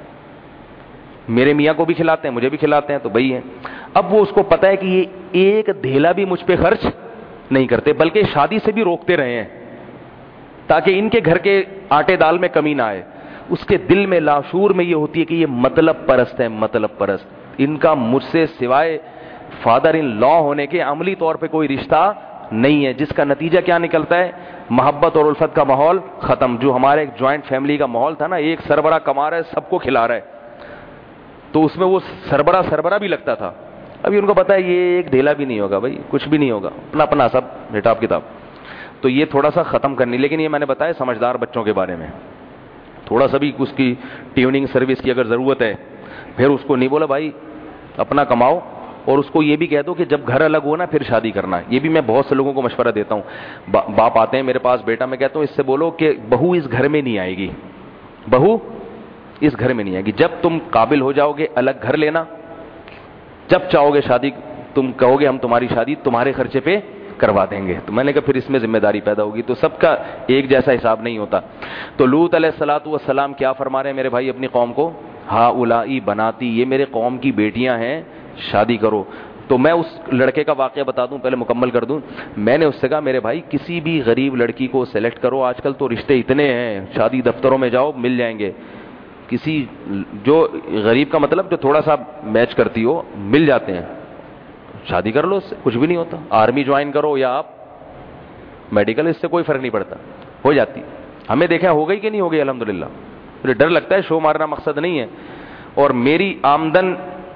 میرے میاں کو بھی کھلاتے ہیں, مجھے بھی کھلاتے ہیں, تو بھائی ہیں. اب وہ اس کو پتا ہے کہ یہ ایک دھیلا بھی مجھ پہ خرچ نہیں کرتے, بلکہ شادی سے بھی روکتے رہے ہیں تاکہ ان کے گھر کے آٹے دال میں کمی نہ آئے. اس کے دل میں لاشعور میں یہ ہوتی ہے کہ یہ مطلب پرست ہے, مطلب پرست. ان کا مجھ سے سوائے فادر ان لا ہونے کے عملی طور پہ کوئی رشتہ نہیں ہے, جس کا نتیجہ کیا نکلتا ہے؟ محبت اور الفت کا ماحول ختم. جو ہمارے ایک جوائنٹ فیملی کا ماحول تھا نا, ایک سربراہ کما رہا ہے, سب کو کھلا رہا ہے, تو اس میں وہ سربراہ بھی لگتا تھا. ابھی ان کو پتا ہے یہ ایک ڈھیلا بھی نہیں ہوگا, بھائی کچھ بھی نہیں ہوگا, اپنا اپنا سب حساب کتاب. تو یہ تھوڑا سا ختم کرنی. لیکن یہ میں نے بتایا سمجھدار بچوں کے بارے میں, تھوڑا سا بھی اس کی ٹیوننگ سروس کی اگر ضرورت ہے, پھر اس کو نہیں بولا بھائی اپنا کماؤ, اور اس کو یہ بھی کہہ دو کہ جب گھر الگ ہو نا پھر شادی کرنا ہے. یہ بھی میں بہت سے لوگوں کو مشورہ دیتا ہوں. باپ آتے ہیں میرے پاس, بیٹا, میں کہتا ہوں اس سے بولو کہ بہو اس گھر میں نہیں آئے گی, بہو اس گھر میں نہیں آئے گی. جب تم قابل ہو جاؤ گے الگ گھر لینا, جب چاہو گے شادی, تم کہو گے ہم تمہاری شادی تمہارے خرچے پہ کروا دیں گے. تو میں نے کہا پھر اس میں ذمہ داری پیدا ہوگی. تو سب کا ایک جیسا حساب نہیں ہوتا. تو لوط علیہ الصلوۃ والسلام کیا فرما رہے ہیں میرے بھائی اپنی قوم کو؟ ہؤلائی بناتی, یہ میرے قوم کی بیٹیاں ہیں, شادی کرو. تو میں اس لڑکے کا واقعہ بتا دوں, پہلے مکمل کر دوں. میں نے اس سے کہا میرے بھائی کسی بھی غریب لڑکی کو سلیکٹ کرو, آج کل تو رشتے اتنے ہیں, شادی دفتروں میں جاؤ مل جائیں گے. کسی جو غریب کا مطلب جو تھوڑا سا میچ کرتی ہو, مل جاتے ہیں, شادی کر لو, اس سے کچھ بھی نہیں ہوتا. آرمی جوائن کرو یا آپ میڈیکل, اس سے کوئی فرق نہیں پڑتا, ہو جاتی. ہمیں دیکھا ہو گئی کہ نہیں ہو گئی الحمدللہ. مجھے ڈر لگتا ہے, شو مارنا مقصد نہیں ہے, اور میری آمدن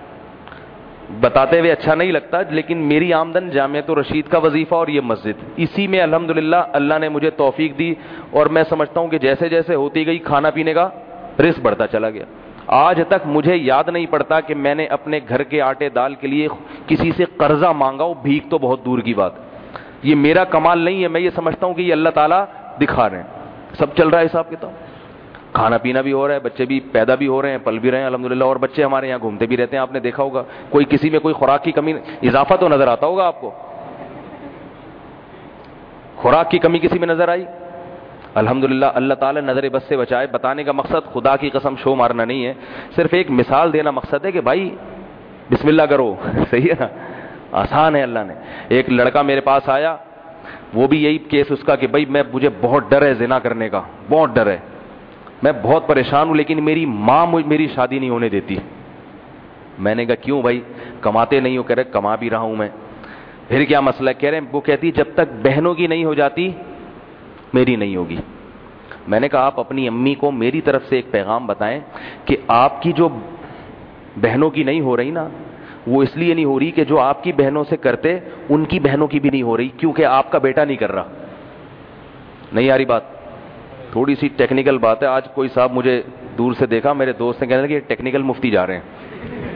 بتاتے ہوئے اچھا نہیں لگتا, لیکن میری آمدن جامعۃ الرشید کا وظیفہ اور یہ مسجد, اسی میں الحمدللہ اللہ نے مجھے توفیق دی. اور میں سمجھتا ہوں کہ جیسے جیسے ہوتی گئی کھانا پینے کا رزق بڑھتا چلا گیا. آج تک مجھے یاد نہیں پڑتا کہ میں نے اپنے گھر کے آٹے دال کے لیے کسی سے قرضہ مانگا ہو, بھیک تو بہت دور کی بات. یہ میرا کمال نہیں ہے, میں یہ سمجھتا ہوں کہ یہ اللہ تعالیٰ دکھا رہے ہیں. سب چل رہا ہے حساب کتاب, کھانا پینا بھی ہو رہا ہے, بچے بھی پیدا بھی ہو رہے ہیں, پل بھی رہے ہیں الحمدللہ. اور بچے ہمارے یہاں گھومتے بھی رہتے ہیں, آپ نے دیکھا ہوگا. کوئی کسی میں کوئی خوراک کی کمی, اضافہ تو نظر آتا ہوگا آپ کو. خوراک کی کمی کسی میں نظر آئی؟ الحمدللہ اللہ تعالیٰ نظر بس سے بچائے. بتانے کا مقصد خدا کی قسم شو مارنا نہیں ہے, صرف ایک مثال دینا مقصد ہے کہ بھائی بسم اللہ کرو. صحیح ہے نا, آسان ہے. اللہ نے, ایک لڑکا میرے پاس آیا, وہ بھی یہی کیس اس کا کہ بھائی مجھے بہت ڈر ہے زنا کرنے کا, بہت ڈر ہے, میں بہت پریشان ہوں, لیکن میری ماں میری شادی نہیں ہونے دیتی. میں نے کہا کیوں بھائی, کماتے نہیں ہو؟ کہہ رہے کما بھی رہا ہوں میں. پھر کیا مسئلہ ہے؟ کہہ رہے وہ کہتی جب تک بہنوں کی نہیں ہو جاتی میری نہیں ہوگی. میں نے کہا آپ اپنی امی کو میری طرف سے ایک پیغام بتائیں کہ آپ کی جو بہنوں کی نہیں ہو رہی نا, وہ اس لیے نہیں ہو رہی کہ جو آپ کی بہنوں سے کرتے ان کی بہنوں کی بھی نہیں ہو رہی, کیونکہ آپ کا بیٹا نہیں کر رہا. نہیں آ رہی بات؟ تھوڑی سی ٹیکنیکل بات ہے. آج کوئی صاحب مجھے دور سے دیکھا, میرے دوست نے کہنے کہ ٹیکنیکل مفتی جا رہے ہیں.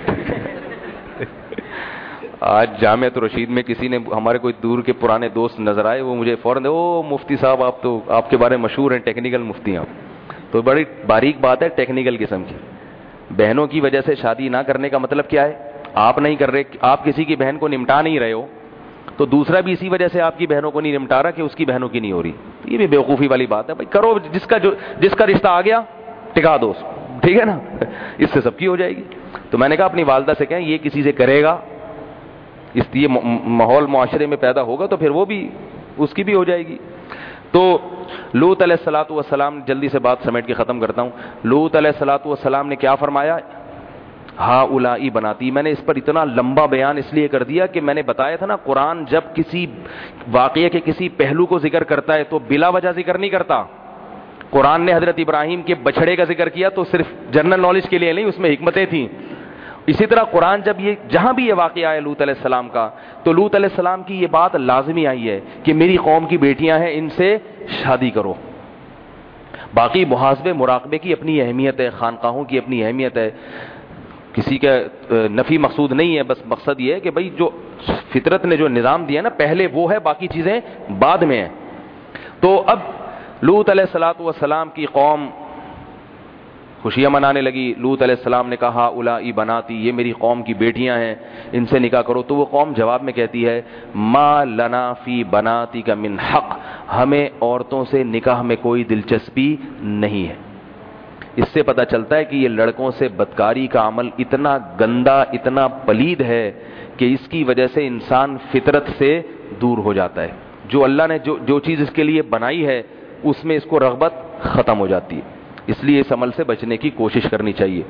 آج جامعۃ الرشید میں کسی نے, ہمارے کوئی دور کے پرانے دوست نظر آئے, وہ مجھے فوراً او مفتی صاحب آپ تو, آپ کے بارے میں مشہور ہیں, ٹیکنیکل مفتی ہیں آپ. تو بڑی باریک بات ہے ٹیکنیکل قسم کی. بہنوں کی وجہ سے شادی نہ کرنے کا مطلب کیا ہے؟ آپ نہیں کر رہے, آپ کسی کی بہن کو نمٹا نہیں رہے ہو, تو دوسرا بھی اسی وجہ سے آپ کی بہنوں کو نہیں نمٹا رہا کہ اس کی بہنوں کی نہیں ہو رہی. یہ بھی بیوقوفی والی بات ہے. بھائی کرو, جس کا رشتہ آ گیا ٹکا دو, ٹھیک ہے نا, اس سے سب کی ہو جائے گی. تو میں نے کہا اپنی والدہ سے کہیں یہ کسی سے کرے گا, اس لیے ماحول معاشرے میں پیدا ہوگا تو پھر وہ بھی, اس کی بھی ہو جائے گی. تو لوط علیہ الصلوۃ والسلام, جلدی سے بات سمیٹ کے ختم کرتا ہوں. لوط علیہ الصلوۃ والسلام نے کیا فرمایا؟ ہؤلائی بناتی. میں نے اس پر اتنا لمبا بیان اس لیے کر دیا کہ میں نے بتایا تھا نا, قرآن جب کسی واقعے کے کسی پہلو کو ذکر کرتا ہے تو بلا وجہ ذکر نہیں کرتا. قرآن نے حضرت ابراہیم کے بچڑے کا ذکر کیا تو صرف جنرل نالج کے لیے نہیں, اس میں حکمتیں تھیں. اسی طرح قرآن جب یہ جہاں بھی یہ واقعہ ہے لوط علیہ السلام کا, تو لوط علیہ السلام کی یہ بات لازمی آئی ہے کہ میری قوم کی بیٹیاں ہیں, ان سے شادی کرو. باقی محاسبے مراقبے کی اپنی اہمیت ہے, خانقاہوں کی اپنی اہمیت ہے, کسی کا نفی مقصود نہیں ہے. بس مقصد یہ ہے کہ بھائی جو فطرت نے جو نظام دیا نا, پہلے وہ ہے, باقی چیزیں بعد میں ہیں. تو اب لوط علیہ الصلوۃ والسلام کی قوم خوشیاں منانے لگی. لوط علیہ السلام نے کہا اولائی بناتی, یہ میری قوم کی بیٹیاں ہیں, ان سے نکاح کرو. تو وہ قوم جواب میں کہتی ہے ما لنا فی بناتی کا من حق, ہمیں عورتوں سے نکاح میں کوئی دلچسپی نہیں ہے. اس سے پتہ چلتا ہے کہ یہ لڑکوں سے بدکاری کا عمل اتنا گندا, اتنا پلید ہے کہ اس کی وجہ سے انسان فطرت سے دور ہو جاتا ہے. جو اللہ نے جو چیز اس کے لیے بنائی ہے اس میں اس کو رغبت ختم ہو جاتی ہے. اس لیے اس عمل سے بچنے کی کوشش کرنی چاہیے.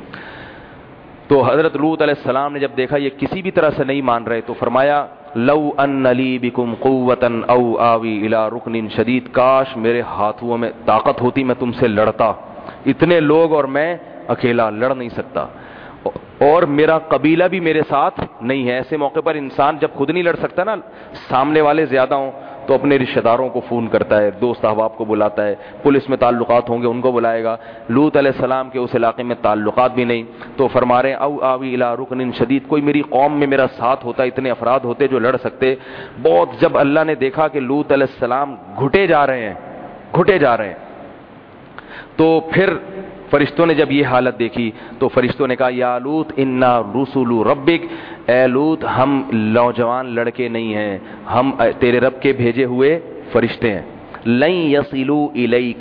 تو حضرت لوط علیہ السلام نے جب دیکھا یہ کسی بھی طرح سے نہیں مان رہے تو فرمایا لو ان لی بکم قوتا او آوی الی رکن شدید, کاش میرے ہاتھوں میں طاقت ہوتی میں تم سے لڑتا. اتنے لوگ اور میں اکیلا لڑ نہیں سکتا, اور میرا قبیلہ بھی میرے ساتھ نہیں ہے. ایسے موقع پر انسان جب خود نہیں لڑ سکتا نا, سامنے والے زیادہ ہوں تو اپنے رشتہ داروں کو فون کرتا ہے, دوست احباب کو بلاتا ہے, پولیس میں تعلقات ہوں گے ان کو بلائے گا. لوط علیہ السلام کے اس علاقے میں تعلقات بھی نہیں, تو فرما رہے ہیں او آوی الی رکن شدید, کوئی میری قوم میں میرا ساتھ ہوتا, اتنے افراد ہوتے جو لڑ سکتے. بہت جب اللہ نے دیکھا کہ لوط علیہ السلام گھٹے جا رہے ہیں تو پھر فرشتوں نے جب یہ حالت دیکھی تو فرشتوں نے کہا یا لوط انا رسول ربک, اے لوط ہم نوجوان لڑکے نہیں ہیں, ہم تیرے رب کے بھیجے ہوئے فرشتے ہیں. لن یصلوا الیک,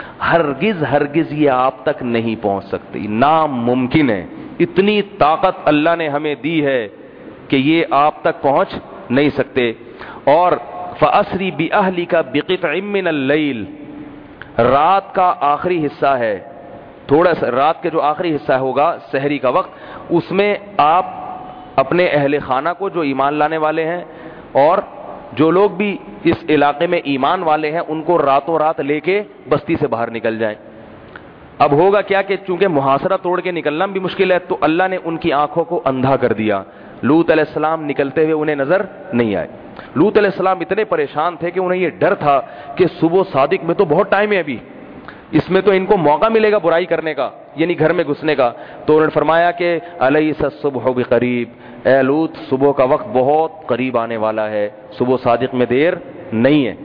ہرگز یہ آپ تک نہیں پہنچ سکتی, ناممکن ہے. اتنی طاقت اللہ نے ہمیں دی ہے کہ یہ آپ تک پہنچ نہیں سکتے. اور فاسری باہلک بقطع من اللیل, رات کا آخری حصہ ہے, تھوڑا سا رات کے جو آخری حصہ ہوگا سحری کا وقت, اس میں آپ اپنے اہل خانہ کو جو ایمان لانے والے ہیں اور جو لوگ بھی اس علاقے میں ایمان والے ہیں ان کو راتوں رات لے کے بستی سے باہر نکل جائیں. اب ہوگا کیا کہ چونکہ محاصرہ توڑ کے نکلنا بھی مشکل ہے تو اللہ نے ان کی آنکھوں کو اندھا کر دیا. لوط علیہ السلام نکلتے ہوئے انہیں نظر نہیں آئے. لوط علیہ السلام اتنے پریشان تھے کہ انہیں یہ ڈر تھا کہ صبح صادق میں تو بہت ٹائم ہے, ابھی اس میں تو ان کو موقع ملے گا برائی کرنے کا, یعنی گھر میں گھسنے کا. تو انہوں نے فرمایا کہ الیس الصبح بقریب, اے لوط صبح کا وقت بہت قریب آنے والا ہے, صبح صادق میں دیر نہیں ہے.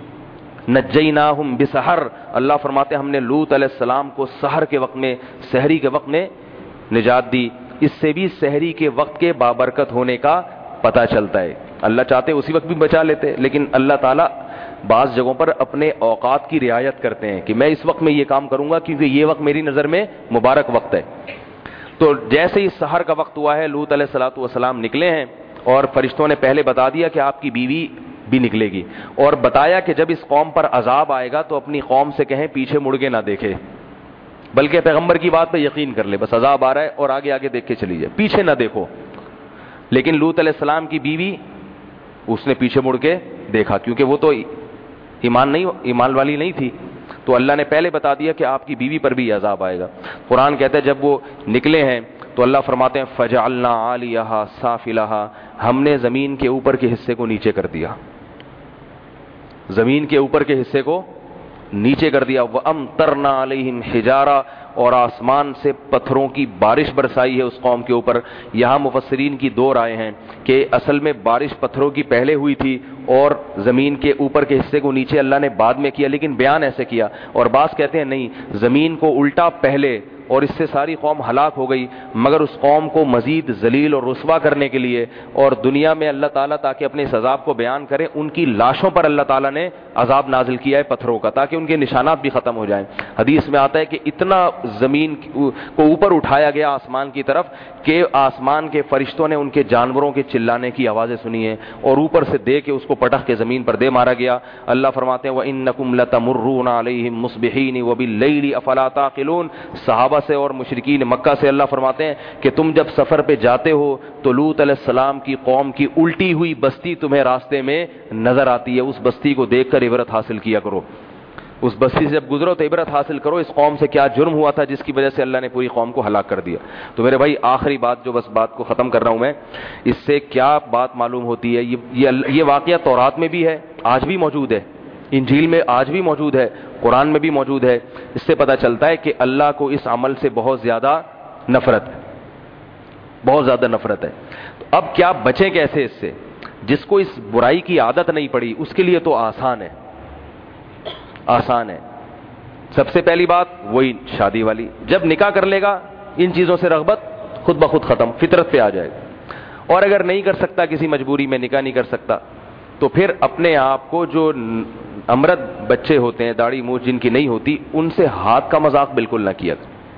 نجیناہم بسحر, اللہ فرماتے ہم نے لوط علیہ السلام کو سحر کے وقت میں, سحری کے وقت میں نجات دی. اس سے بھی سحری کے وقت کے بابرکت ہونے کا پتہ چلتا ہے. اللہ چاہتے اسی وقت بھی بچا لیتے, لیکن اللہ تعالیٰ بعض جگہوں پر اپنے اوقات کی رعایت کرتے ہیں کہ میں اس وقت میں یہ کام کروں گا کیونکہ یہ وقت میری نظر میں مبارک وقت ہے. تو جیسے ہی سحر کا وقت ہوا ہے لوط علیہ الصلوۃ والسلام نکلے ہیں, اور فرشتوں نے پہلے بتا دیا کہ آپ کی بیوی بھی نکلے گی, اور بتایا کہ جب اس قوم پر عذاب آئے گا تو اپنی قوم سے کہیں پیچھے مڑ کے نہ دیکھے, بلکہ پیغمبر کی بات پہ یقین کر لے, بس عذاب آ رہا ہے اور آگے آگے دیکھ کے چلی جائے, پیچھے نہ دیکھو. لیکن لوط علیہ السلام کی بیوی, اس نے پیچھے مڑ کے دیکھا کیونکہ وہ تو ایمان والی نہیں تھی, تو اللہ نے پہلے بتا دیا کہ آپ کی بیوی پر بھی عذاب آئے گا. قرآن کہتا ہے جب وہ نکلے ہیں تو اللہ فرماتے ہیں فجعلنا عالیہا سافلہا, ہم نے زمین کے اوپر کے حصے کو نیچے کر دیا, زمین کے اوپر کے حصے کو نیچے کر دیا. وَأَمْطَرْنَا عَلَيْهِمْ حِجَارًا, اور آسمان سے پتھروں کی بارش برسائی ہے اس قوم کے اوپر. یہاں مفسرین کی دو رائے ہیں کہ اصل میں بارش پتھروں کی پہلے ہوئی تھی اور زمین کے اوپر کے حصے کو نیچے اللہ نے بعد میں کیا, لیکن بیان ایسے کیا. اور بعض کہتے ہیں نہیں, زمین کو الٹا پہلے, اور اس سے ساری قوم ہلاک ہو گئی, مگر اس قوم کو مزید ذلیل اور رسوا کرنے کے لیے اور دنیا میں اللہ تعالیٰ تاکہ اپنے اس عذاب کو بیان کرے, ان کی لاشوں پر اللہ تعالیٰ نے عذاب نازل کیا ہے پتھروں کا, تاکہ ان کے نشانات بھی ختم ہو جائیں. حدیث میں آتا ہے کہ اتنا زمین کو اوپر اٹھایا گیا آسمان کی طرف کہ آسمان کے فرشتوں نے ان کے جانوروں کے چلانے کی آوازیں سنی ہیں, اور اوپر سے دے کے اس کو پٹخ کے زمین پر دے مارا گیا. اللہ فرماتے ہیں وَإِنَّكُمْ لَتَمُرُّونَ عَلَيْهِمْ مُصْبِحِينَ وَبِاللَّيْلِ أَفَلَا تَعْقِلُونَ. صحابہ سے اور مشرکین مکہ سے اللہ فرماتے ہیں کہ تم جب سفر پہ جاتے ہو تو لوط علیہ السلام کی قوم کی الٹی ہوئی بستی تمہیں راستے میں نظر آتی ہے, اس بستی کو دیکھ کر عبرت حاصل کیا کرو. اس بستی سے جب گزرو تو عبرت حاصل کرو, اس قوم سے کیا جرم ہوا تھا جس کی وجہ سے اللہ نے پوری قوم کو ہلاک کر دیا. تو میرے بھائی آخری بات جو بس بات کو ختم کر رہا ہوں میں, اس سے کیا بات معلوم ہوتی ہے, یہ واقعہ تورات میں بھی ہے, آج بھی موجود ہے, انجیل میں آج بھی موجود ہے, قرآن میں بھی موجود ہے. اس سے پتہ چلتا ہے کہ اللہ کو اس عمل سے بہت زیادہ نفرت ہے, بہت زیادہ نفرت ہے. تو اب کیا بچیں کیسے اس سے؟ جس کو اس برائی کی عادت نہیں پڑی اس کے لیے تو آسان ہے, آسان ہے. سب سے پہلی بات وہی شادی والی، جب نکاح کر لے گا ان چیزوں سے رغبت خود بخود ختم، فطرت پہ آ جائے گا۔ اور اگر نہیں کر سکتا، کسی مجبوری میں نکاح نہیں کر سکتا، تو پھر اپنے آپ کو جو امرد بچے ہوتے ہیں، داڑھی مونچھ جن کی نہیں ہوتی، ان سے ہاتھ کا مذاق بالکل نہ کیا۔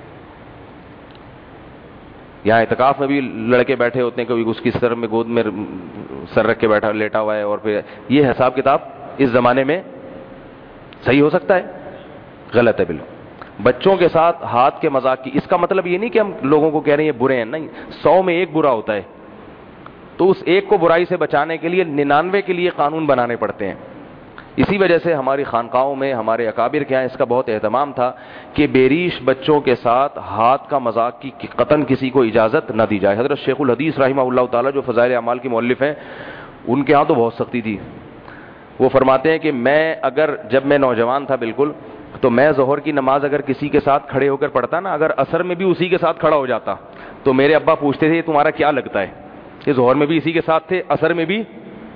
یہاں اعتکاف میں بھی لڑکے بیٹھے ہوتے ہیں، کبھی اس کی سر میں گود میں سر رکھ کے بیٹھا لیٹا ہوا ہے، اور پھر یہ حساب کتاب اس زمانے میں صحیح ہو سکتا ہے؟ غلط ہے بالکل۔ بچوں کے ساتھ ہاتھ کے مذاق کی، اس کا مطلب یہ نہیں کہ ہم لوگوں کو کہہ رہے ہیں یہ برے ہیں، نہیں، 100 میں ایک برا ہوتا ہے، تو اس ایک کو برائی سے بچانے کے لیے 99 کے لیے قانون بنانے پڑتے ہیں۔ اسی وجہ سے ہماری خانقاہوں میں، ہمارے اکابر کے یہاں اس کا بہت اہتمام تھا کہ بیریش بچوں کے ساتھ ہاتھ کا مذاق کی قطعاً کسی کو اجازت نہ دی جائے۔ حضرت شیخ الحدیث رحمہ اللہ تعالیٰ جو فضائل اعمال کے مؤلف ہیں، ان کے ہاں تو بہت سختی تھی۔ وہ فرماتے ہیں کہ جب میں نوجوان تھا بالکل، تو میں ظہر کی نماز اگر کسی کے ساتھ کھڑے ہو کر پڑھتا نا، اگر عصر میں بھی اسی کے ساتھ کھڑا ہو جاتا، تو میرے ابا پوچھتے تھے یہ تمہارا کیا لگتا ہے؟ یہ ظہر میں بھی اسی کے ساتھ تھے، عصر میں بھی،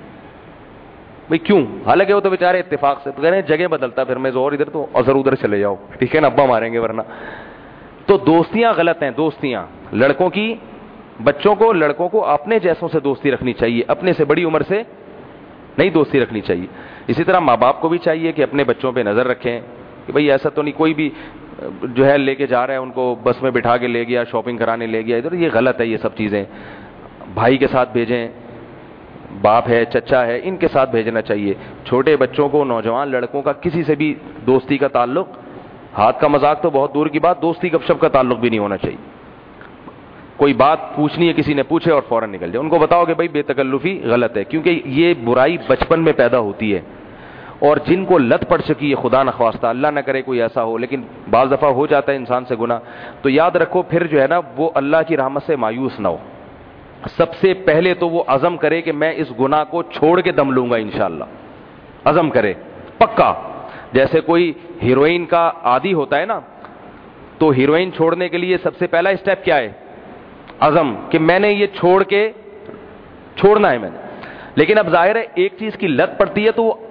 بھئی کیوں؟ حالانکہ وہ تو بیچارے اتفاق سے، تو کہہ رہے ہیں جگہ بدلتا، پھر میں ظہر ادھر تو عصر ادھر چلے جاؤ، ٹھیک ہے نا، ابا ماریں گے ورنہ۔ تو دوستیاں غلط ہیں، دوستیاں لڑکوں کی، بچوں کو، لڑکوں کو اپنے جیسوں سے دوستی رکھنی چاہیے، اپنے سے بڑی عمر سے نہیں دوستی رکھنی چاہیے۔ اسی طرح ماں باپ کو بھی چاہیے کہ اپنے بچوں پہ نظر رکھیں کہ بھئی ایسا تو نہیں کوئی بھی جو ہے لے کے جا رہا ہے ان کو بس میں بٹھا کے لے گیا، شاپنگ کرانے لے گیا ادھر، یہ غلط ہے یہ سب چیزیں۔ بھائی کے ساتھ بھیجیں، باپ ہے، چچا ہے، ان کے ساتھ بھیجنا چاہیے۔ چھوٹے بچوں کو، نوجوان لڑکوں کا کسی سے بھی دوستی کا تعلق، ہاتھ کا مذاق تو بہت دور کی بات، دوستی گپ شپ کا تعلق بھی نہیں ہونا چاہیے۔ کوئی بات پوچھنی ہے، کسی نے پوچھے اور فوراً نکل جائے، ان کو بتاؤ کہ بھائی بے تکلفی غلط ہے، کیونکہ یہ برائی بچپن میں پیدا ہوتی ہے، اور جن کو لت پڑ چکی ہے، خدا نخواستہ، اللہ نہ کرے کوئی ایسا ہو، لیکن بعض دفعہ ہو جاتا ہے انسان سے گناہ، تو یاد رکھو پھر جو ہے نا وہ اللہ کی رحمت سے مایوس نہ ہو۔ سب سے پہلے تو وہ عزم کرے کہ میں اس گناہ کو چھوڑ کے دم لوں گا انشاءاللہ، عزم کرے پکا۔ جیسے کوئی ہیروئن کا عادی ہوتا ہے نا، تو ہیروئن چھوڑنے کے لیے سب سے پہلا اسٹیپ کیا ہے؟ عزم، کہ میں نے یہ چھوڑنا ہے میں نے۔ لیکن اب ظاہر ہے ایک چیز کی لت پڑتی ہے، تو وہ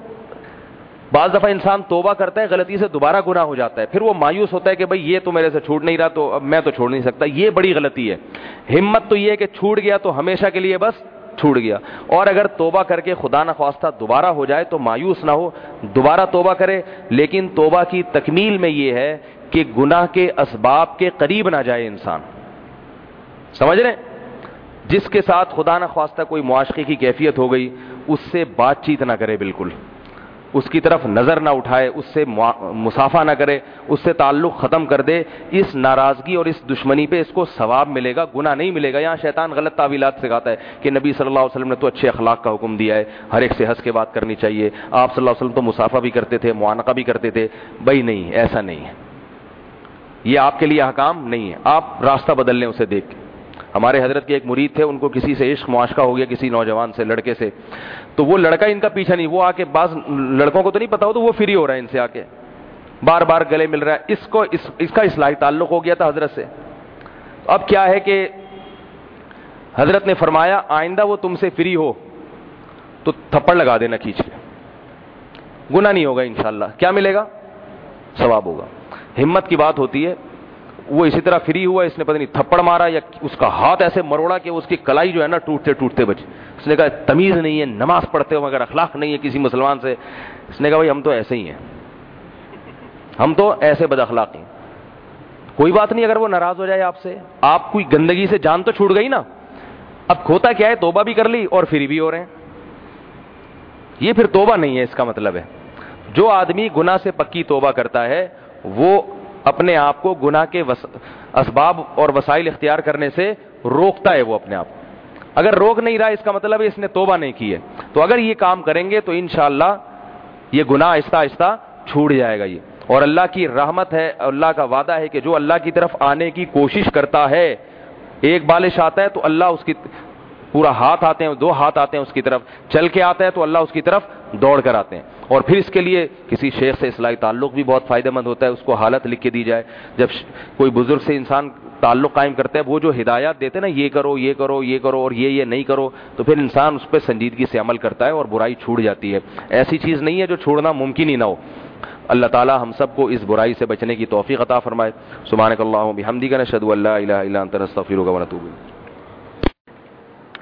بعض دفعہ انسان توبہ کرتا ہے، غلطی سے دوبارہ گناہ ہو جاتا ہے، پھر وہ مایوس ہوتا ہے کہ بھئی یہ تو میرے سے چھوٹ نہیں رہا، تو اب میں تو چھوڑ نہیں سکتا۔ یہ بڑی غلطی ہے۔ ہمت تو یہ ہے کہ چھوٹ گیا تو ہمیشہ کے لیے بس چھوٹ گیا، اور اگر توبہ کر کے خدا نخواستہ دوبارہ ہو جائے تو مایوس نہ ہو، دوبارہ توبہ کرے، لیکن توبہ کی تکمیل میں یہ ہے کہ گناہ کے اسباب کے قریب نہ جائے انسان، سمجھ رہے ہیں؟ جس کے ساتھ خدا نخواستہ کوئی معاشقے کی کیفیت ہو گئی، اس سے بات چیت نہ کرے، بالکل اس کی طرف نظر نہ اٹھائے، اس سے مصافحہ نہ کرے، اس سے تعلق ختم کر دے۔ اس ناراضگی اور اس دشمنی پہ اس کو ثواب ملے گا، گناہ نہیں ملے گا۔ یہاں شیطان غلط تعویلات سکھاتا ہے کہ نبی صلی اللہ علیہ وسلم نے تو اچھے اخلاق کا حکم دیا ہے، ہر ایک سے ہنس کے بات کرنی چاہیے، آپ صلی اللہ علیہ وسلم تو مصافحہ بھی کرتے تھے، معانقہ بھی کرتے تھے۔ بھائی نہیں، ایسا نہیں ہے، یہ آپ کے لیے احکام نہیں ہے، آپ راستہ بدل لیں اسے دیکھ کے۔ ہمارے حضرت کے ایک مرید تھے، ان کو کسی سے عشق معاشقہ ہو گیا، کسی نوجوان سے، لڑکے سے، تو وہ لڑکا ان کا پیچھا نہیں، وہ آ کے، بعض لڑکوں کو تو نہیں پتا ہو تو وہ فری ہو رہا ہے ان سے آ کے، بار بار گلے مل رہا ہے، اس کا اصلاحی تعلق ہو گیا تھا حضرت سے۔ اب کیا ہے کہ حضرت نے فرمایا آئندہ وہ تم سے فری ہو تو تھپڑ لگا دینا کھینچ کے، گناہ نہیں ہوگا انشاءاللہ۔ کیا ملے گا؟ ثواب ہوگا۔ ہمت کی بات ہوتی ہے۔ وہ اسی طرح فری ہوا، اس نے پتہ نہیں تھپڑ مارا یا اس کا ہاتھ ایسے مروڑا کہ اس کی کلائی جو ہے نا ٹوٹتے ٹوٹتے بچ۔ اس نے کہا تمیز نہیں ہے، نماز پڑھتے ہو مگر اخلاق نہیں ہے کسی مسلمان سے۔ اس نے کہا بھائی ہم تو ایسے ہی ہیں، ہم تو ایسے بد اخلاق ہیں۔ کوئی بات نہیں، اگر وہ ناراض ہو جائے آپ سے، آپ کوئی گندگی سے جان تو چھوٹ گئی نا۔ اب کھوتا کیا ہے، توبہ بھی کر لی اور فری بھی ہو رہے ہیں، یہ پھر توبہ نہیں ہے، اس کا مطلب ہے جو آدمی گناہ سے پکی توبہ کرتا ہے وہ اپنے آپ کو گناہ کے اسباب اور وسائل اختیار کرنے سے روکتا ہے وہ اپنے آپ۔ اگر روک نہیں رہا اس کا مطلب ہے اس نے توبہ نہیں کی ہے۔ تو اگر یہ کام کریں گے تو انشاءاللہ یہ گناہ آہستہ آہستہ چھوٹ جائے گا یہ۔ اور اللہ کی رحمت ہے، اللہ کا وعدہ ہے کہ جو اللہ کی طرف آنے کی کوشش کرتا ہے، ایک بالش آتا ہے تو اللہ اس کی پورا ہاتھ آتے ہیں، دو ہاتھ آتے ہیں اس کی طرف، چل کے آتا ہے تو اللہ اس کی طرف دوڑ کر آتے ہیں۔ اور پھر اس کے لیے کسی شیخ سے اصلاحی تعلق بھی بہت فائدہ مند ہوتا ہے، اس کو حالت لکھ کے دی جائے۔ جب کوئی بزرگ سے انسان تعلق قائم کرتا ہے، وہ جو ہدایات دیتے ہیں نا، یہ کرو یہ کرو یہ کرو اور یہ نہیں کرو، تو پھر انسان اس پہ سنجیدگی سے عمل کرتا ہے اور برائی چھوٹ جاتی ہے۔ ایسی چیز نہیں ہے جو چھوڑنا ممکن ہی نہ ہو۔ اللہ تعالی ہم سب کو اس برائی سے بچنے کی توفیق عطا فرمائے. سبحانک اللہم بحمدک نشہد ان لا الہ الا انت نستغفرک و نتوب الیک.